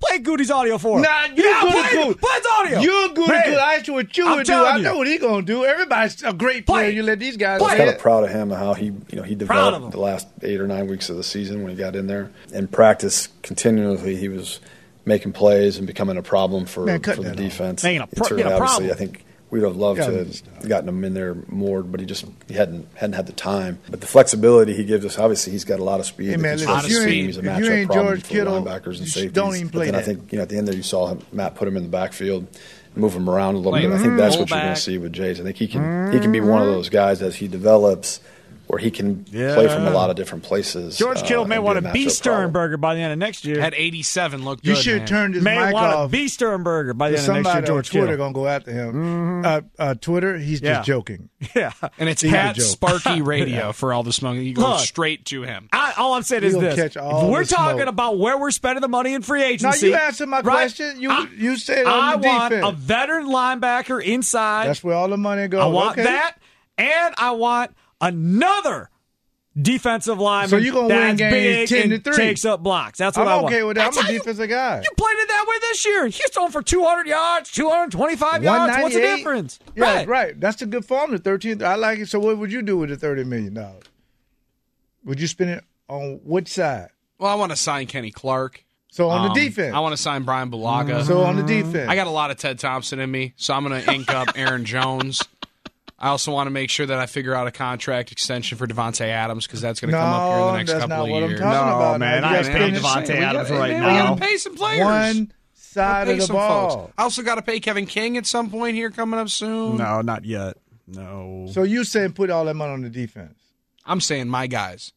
Speaker 4: Play Goody's audio for him.
Speaker 5: Nah, you're good.
Speaker 4: Play his audio.
Speaker 5: You're good.
Speaker 4: Hey,
Speaker 5: I asked you what you
Speaker 4: I'm
Speaker 5: would do. I
Speaker 4: telling
Speaker 5: know
Speaker 4: you.
Speaker 5: what he's going to do. Everybody's a great player. You let these guys
Speaker 6: I was
Speaker 5: play
Speaker 6: kind
Speaker 5: it.
Speaker 6: of proud of him and how he developed the last 8 or 9 weeks of the season when he got in there. In practice, continually, he was making plays and becoming a problem for the defense.
Speaker 4: Making a
Speaker 6: Certainly,
Speaker 4: problem.
Speaker 6: obviously, I think we would have loved to have gotten him in there more, but he hadn't had the time. But the flexibility he gives us, obviously, he's got a lot of speed.
Speaker 5: Hey, man,
Speaker 6: He's
Speaker 5: if
Speaker 6: a
Speaker 5: you
Speaker 6: matchup
Speaker 5: ain't
Speaker 6: problem
Speaker 5: George
Speaker 6: for
Speaker 5: Kittle,
Speaker 6: linebackers and safeties.
Speaker 5: don't even play
Speaker 6: but then
Speaker 5: that.
Speaker 6: I think at the end there you saw Matt put him in the backfield, move him around a little bit. I think that's what you're going to see with Jays. I think he can be one of those guys as he develops, where he can play from a lot of different places.
Speaker 4: George Kittle may want to be Sternberger by the end of next year.
Speaker 3: At 87, looked good.
Speaker 5: You should have turned his
Speaker 4: may
Speaker 5: mic
Speaker 4: want
Speaker 5: off.
Speaker 4: to be Sternberger by the end of next year.
Speaker 5: Somebody on
Speaker 4: George
Speaker 5: Twitter
Speaker 4: Kittle.
Speaker 5: going to go after him. Twitter, he's just joking.
Speaker 4: Yeah.
Speaker 3: And it's
Speaker 5: He's a
Speaker 3: at
Speaker 5: joke.
Speaker 3: Sparky Radio for all the smoke. You go
Speaker 4: Look,
Speaker 3: straight to him.
Speaker 4: All I'm saying
Speaker 5: You
Speaker 4: is
Speaker 5: gonna
Speaker 4: this.
Speaker 5: catch all
Speaker 4: If we're
Speaker 5: the
Speaker 4: talking
Speaker 5: smoke.
Speaker 4: about where we're spending the money in free
Speaker 5: Now,
Speaker 4: agency.
Speaker 5: you answered my question. You said
Speaker 4: I
Speaker 5: on the
Speaker 4: want
Speaker 5: defense.
Speaker 4: a veteran linebacker inside.
Speaker 5: That's where all the money goes.
Speaker 4: I want
Speaker 5: Okay.
Speaker 4: that, and I want another defensive lineman
Speaker 5: So you gonna win
Speaker 4: that's
Speaker 5: games
Speaker 4: big
Speaker 5: 10-3.
Speaker 4: and takes up blocks. That's what I
Speaker 5: I'm
Speaker 4: want.
Speaker 5: okay with that.
Speaker 4: That's
Speaker 5: I'm a
Speaker 4: how
Speaker 5: defensive guy.
Speaker 4: You played it that way this year. He's throwing for 200 yards, 225 yards. What's the
Speaker 5: 198?
Speaker 4: difference?
Speaker 5: Yeah, right. That's a good formula. 13th. I like it. So what would you do with the $30 million? Would you spend it on which side?
Speaker 3: Well, I want to sign Kenny Clark.
Speaker 5: So on the defense.
Speaker 3: I want to sign Brian Bulaga.
Speaker 5: So on the defense.
Speaker 3: I got a lot of Ted Thompson in me, so I'm going to ink up Aaron Jones. I also want to make sure that I figure out a contract extension for Devontae Adams because that's going to come up here in the next
Speaker 5: that's
Speaker 3: couple
Speaker 5: not
Speaker 3: of
Speaker 5: what
Speaker 3: years.
Speaker 5: I'm talking about.
Speaker 4: man,
Speaker 5: Now,
Speaker 4: I
Speaker 5: you
Speaker 4: ain't
Speaker 5: gotta
Speaker 4: paying
Speaker 5: spend
Speaker 4: Devontae
Speaker 3: We
Speaker 4: Adams
Speaker 3: gotta-
Speaker 4: right
Speaker 3: we
Speaker 4: now.
Speaker 3: got to pay some players.
Speaker 5: one side
Speaker 3: Pay
Speaker 5: of the
Speaker 3: some
Speaker 5: ball.
Speaker 3: folks. I also got to pay Kevin King at some point here coming up soon.
Speaker 4: No, not yet. No.
Speaker 5: So you saying put all that money on the defense?
Speaker 3: I'm saying my guys.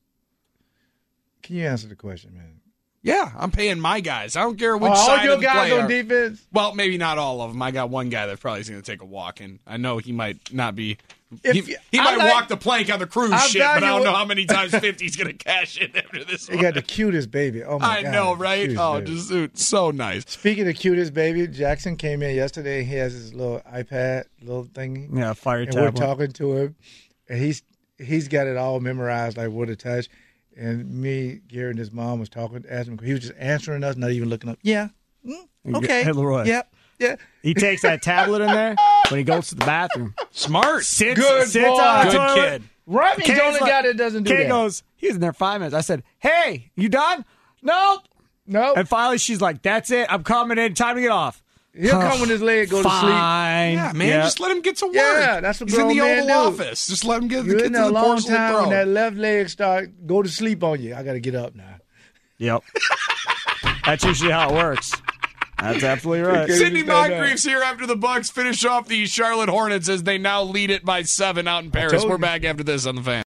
Speaker 5: Can you answer the question, man?
Speaker 3: Yeah, I'm paying my guys. I don't care which
Speaker 5: all
Speaker 3: side
Speaker 5: your
Speaker 3: of the
Speaker 5: guys
Speaker 3: play
Speaker 5: on
Speaker 3: are.
Speaker 5: defense?
Speaker 3: Well, maybe not all of them. I got one guy that probably is going to take a walk, and I know he might not be. He might walk the plank on the cruise ship, but I don't know how many times 50's going to cash in after this
Speaker 5: He
Speaker 3: one.
Speaker 5: got the cutest baby. Oh my
Speaker 3: I
Speaker 5: God,
Speaker 3: know,
Speaker 5: the
Speaker 3: right?
Speaker 5: cutest
Speaker 3: Oh,
Speaker 5: baby.
Speaker 3: just dude, so nice.
Speaker 5: Speaking of cutest baby, Jackson came in yesterday. He has his little iPad, little thingy.
Speaker 4: Yeah, fire
Speaker 5: and
Speaker 4: tablet.
Speaker 5: we're talking to him, and he's got it all memorized, like what to touch. And me, Gary, and his mom was talking, asking him. He was just answering us, not even looking up. Yeah. Okay.
Speaker 4: Hey, Leroy.
Speaker 5: Yep. Yeah.
Speaker 4: He takes that tablet in there when he goes to the bathroom.
Speaker 3: Smart.
Speaker 4: Sits
Speaker 5: Good
Speaker 4: on
Speaker 5: boy.
Speaker 4: the
Speaker 3: Good
Speaker 4: toilet.
Speaker 3: kid.
Speaker 5: Remy's the
Speaker 4: Kay's
Speaker 5: only
Speaker 4: like-
Speaker 5: guy that doesn't do
Speaker 4: Kay
Speaker 5: that.
Speaker 4: goes, he's in there 5 minutes. I said, hey, you done? Nope.
Speaker 5: No.
Speaker 4: And finally she's like, that's it. I'm coming in. Time to get off.
Speaker 5: He'll come when his leg go to sleep.
Speaker 4: Fine.
Speaker 3: Yeah, man,
Speaker 4: Yep.
Speaker 3: just let him get to work.
Speaker 5: Yeah, that's what
Speaker 3: He's in the
Speaker 5: grown men
Speaker 3: Oval
Speaker 5: do.
Speaker 3: Office. Just let him get
Speaker 5: You're
Speaker 3: to
Speaker 5: in there a
Speaker 3: the
Speaker 5: long
Speaker 3: porcelain
Speaker 5: time when
Speaker 3: throne.
Speaker 5: that left leg start go to sleep on you. I got to get up now.
Speaker 4: Yep. That's usually how it works. That's absolutely right.
Speaker 3: Sidney Moncrief's here after the Bucks finish off the Charlotte Hornets as they now lead it by 7 out in Paris.
Speaker 5: told
Speaker 3: We're
Speaker 5: you.
Speaker 3: back after this on the Fan.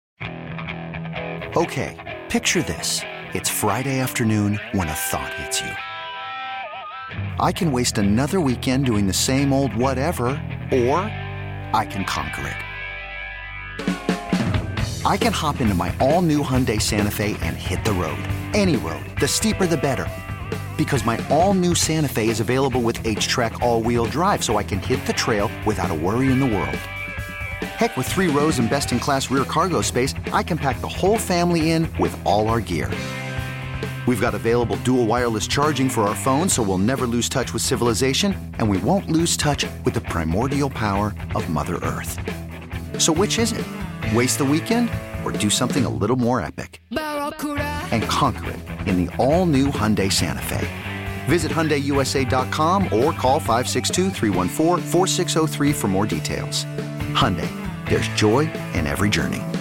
Speaker 9: Okay, picture this. It's Friday afternoon when a thought hits you. I can waste another weekend doing the same old whatever, or I can conquer it. I can hop into my all-new Hyundai Santa Fe and hit the road. Any road. The steeper, the better. Because my all-new Santa Fe is available with H-Track all-wheel drive, so I can hit the trail without a worry in the world. Heck, with 3 rows and best-in-class rear cargo space, I can pack the whole family in with all our gear. We've got available dual wireless charging for our phones, so we'll never lose touch with civilization, and we won't lose touch with the primordial power of Mother Earth. So which is it? Waste the weekend or do something a little more epic? And conquer it in the all-new Hyundai Santa Fe. Visit HyundaiUSA.com or call 562-314-4603 for more details. Hyundai, there's joy in every journey.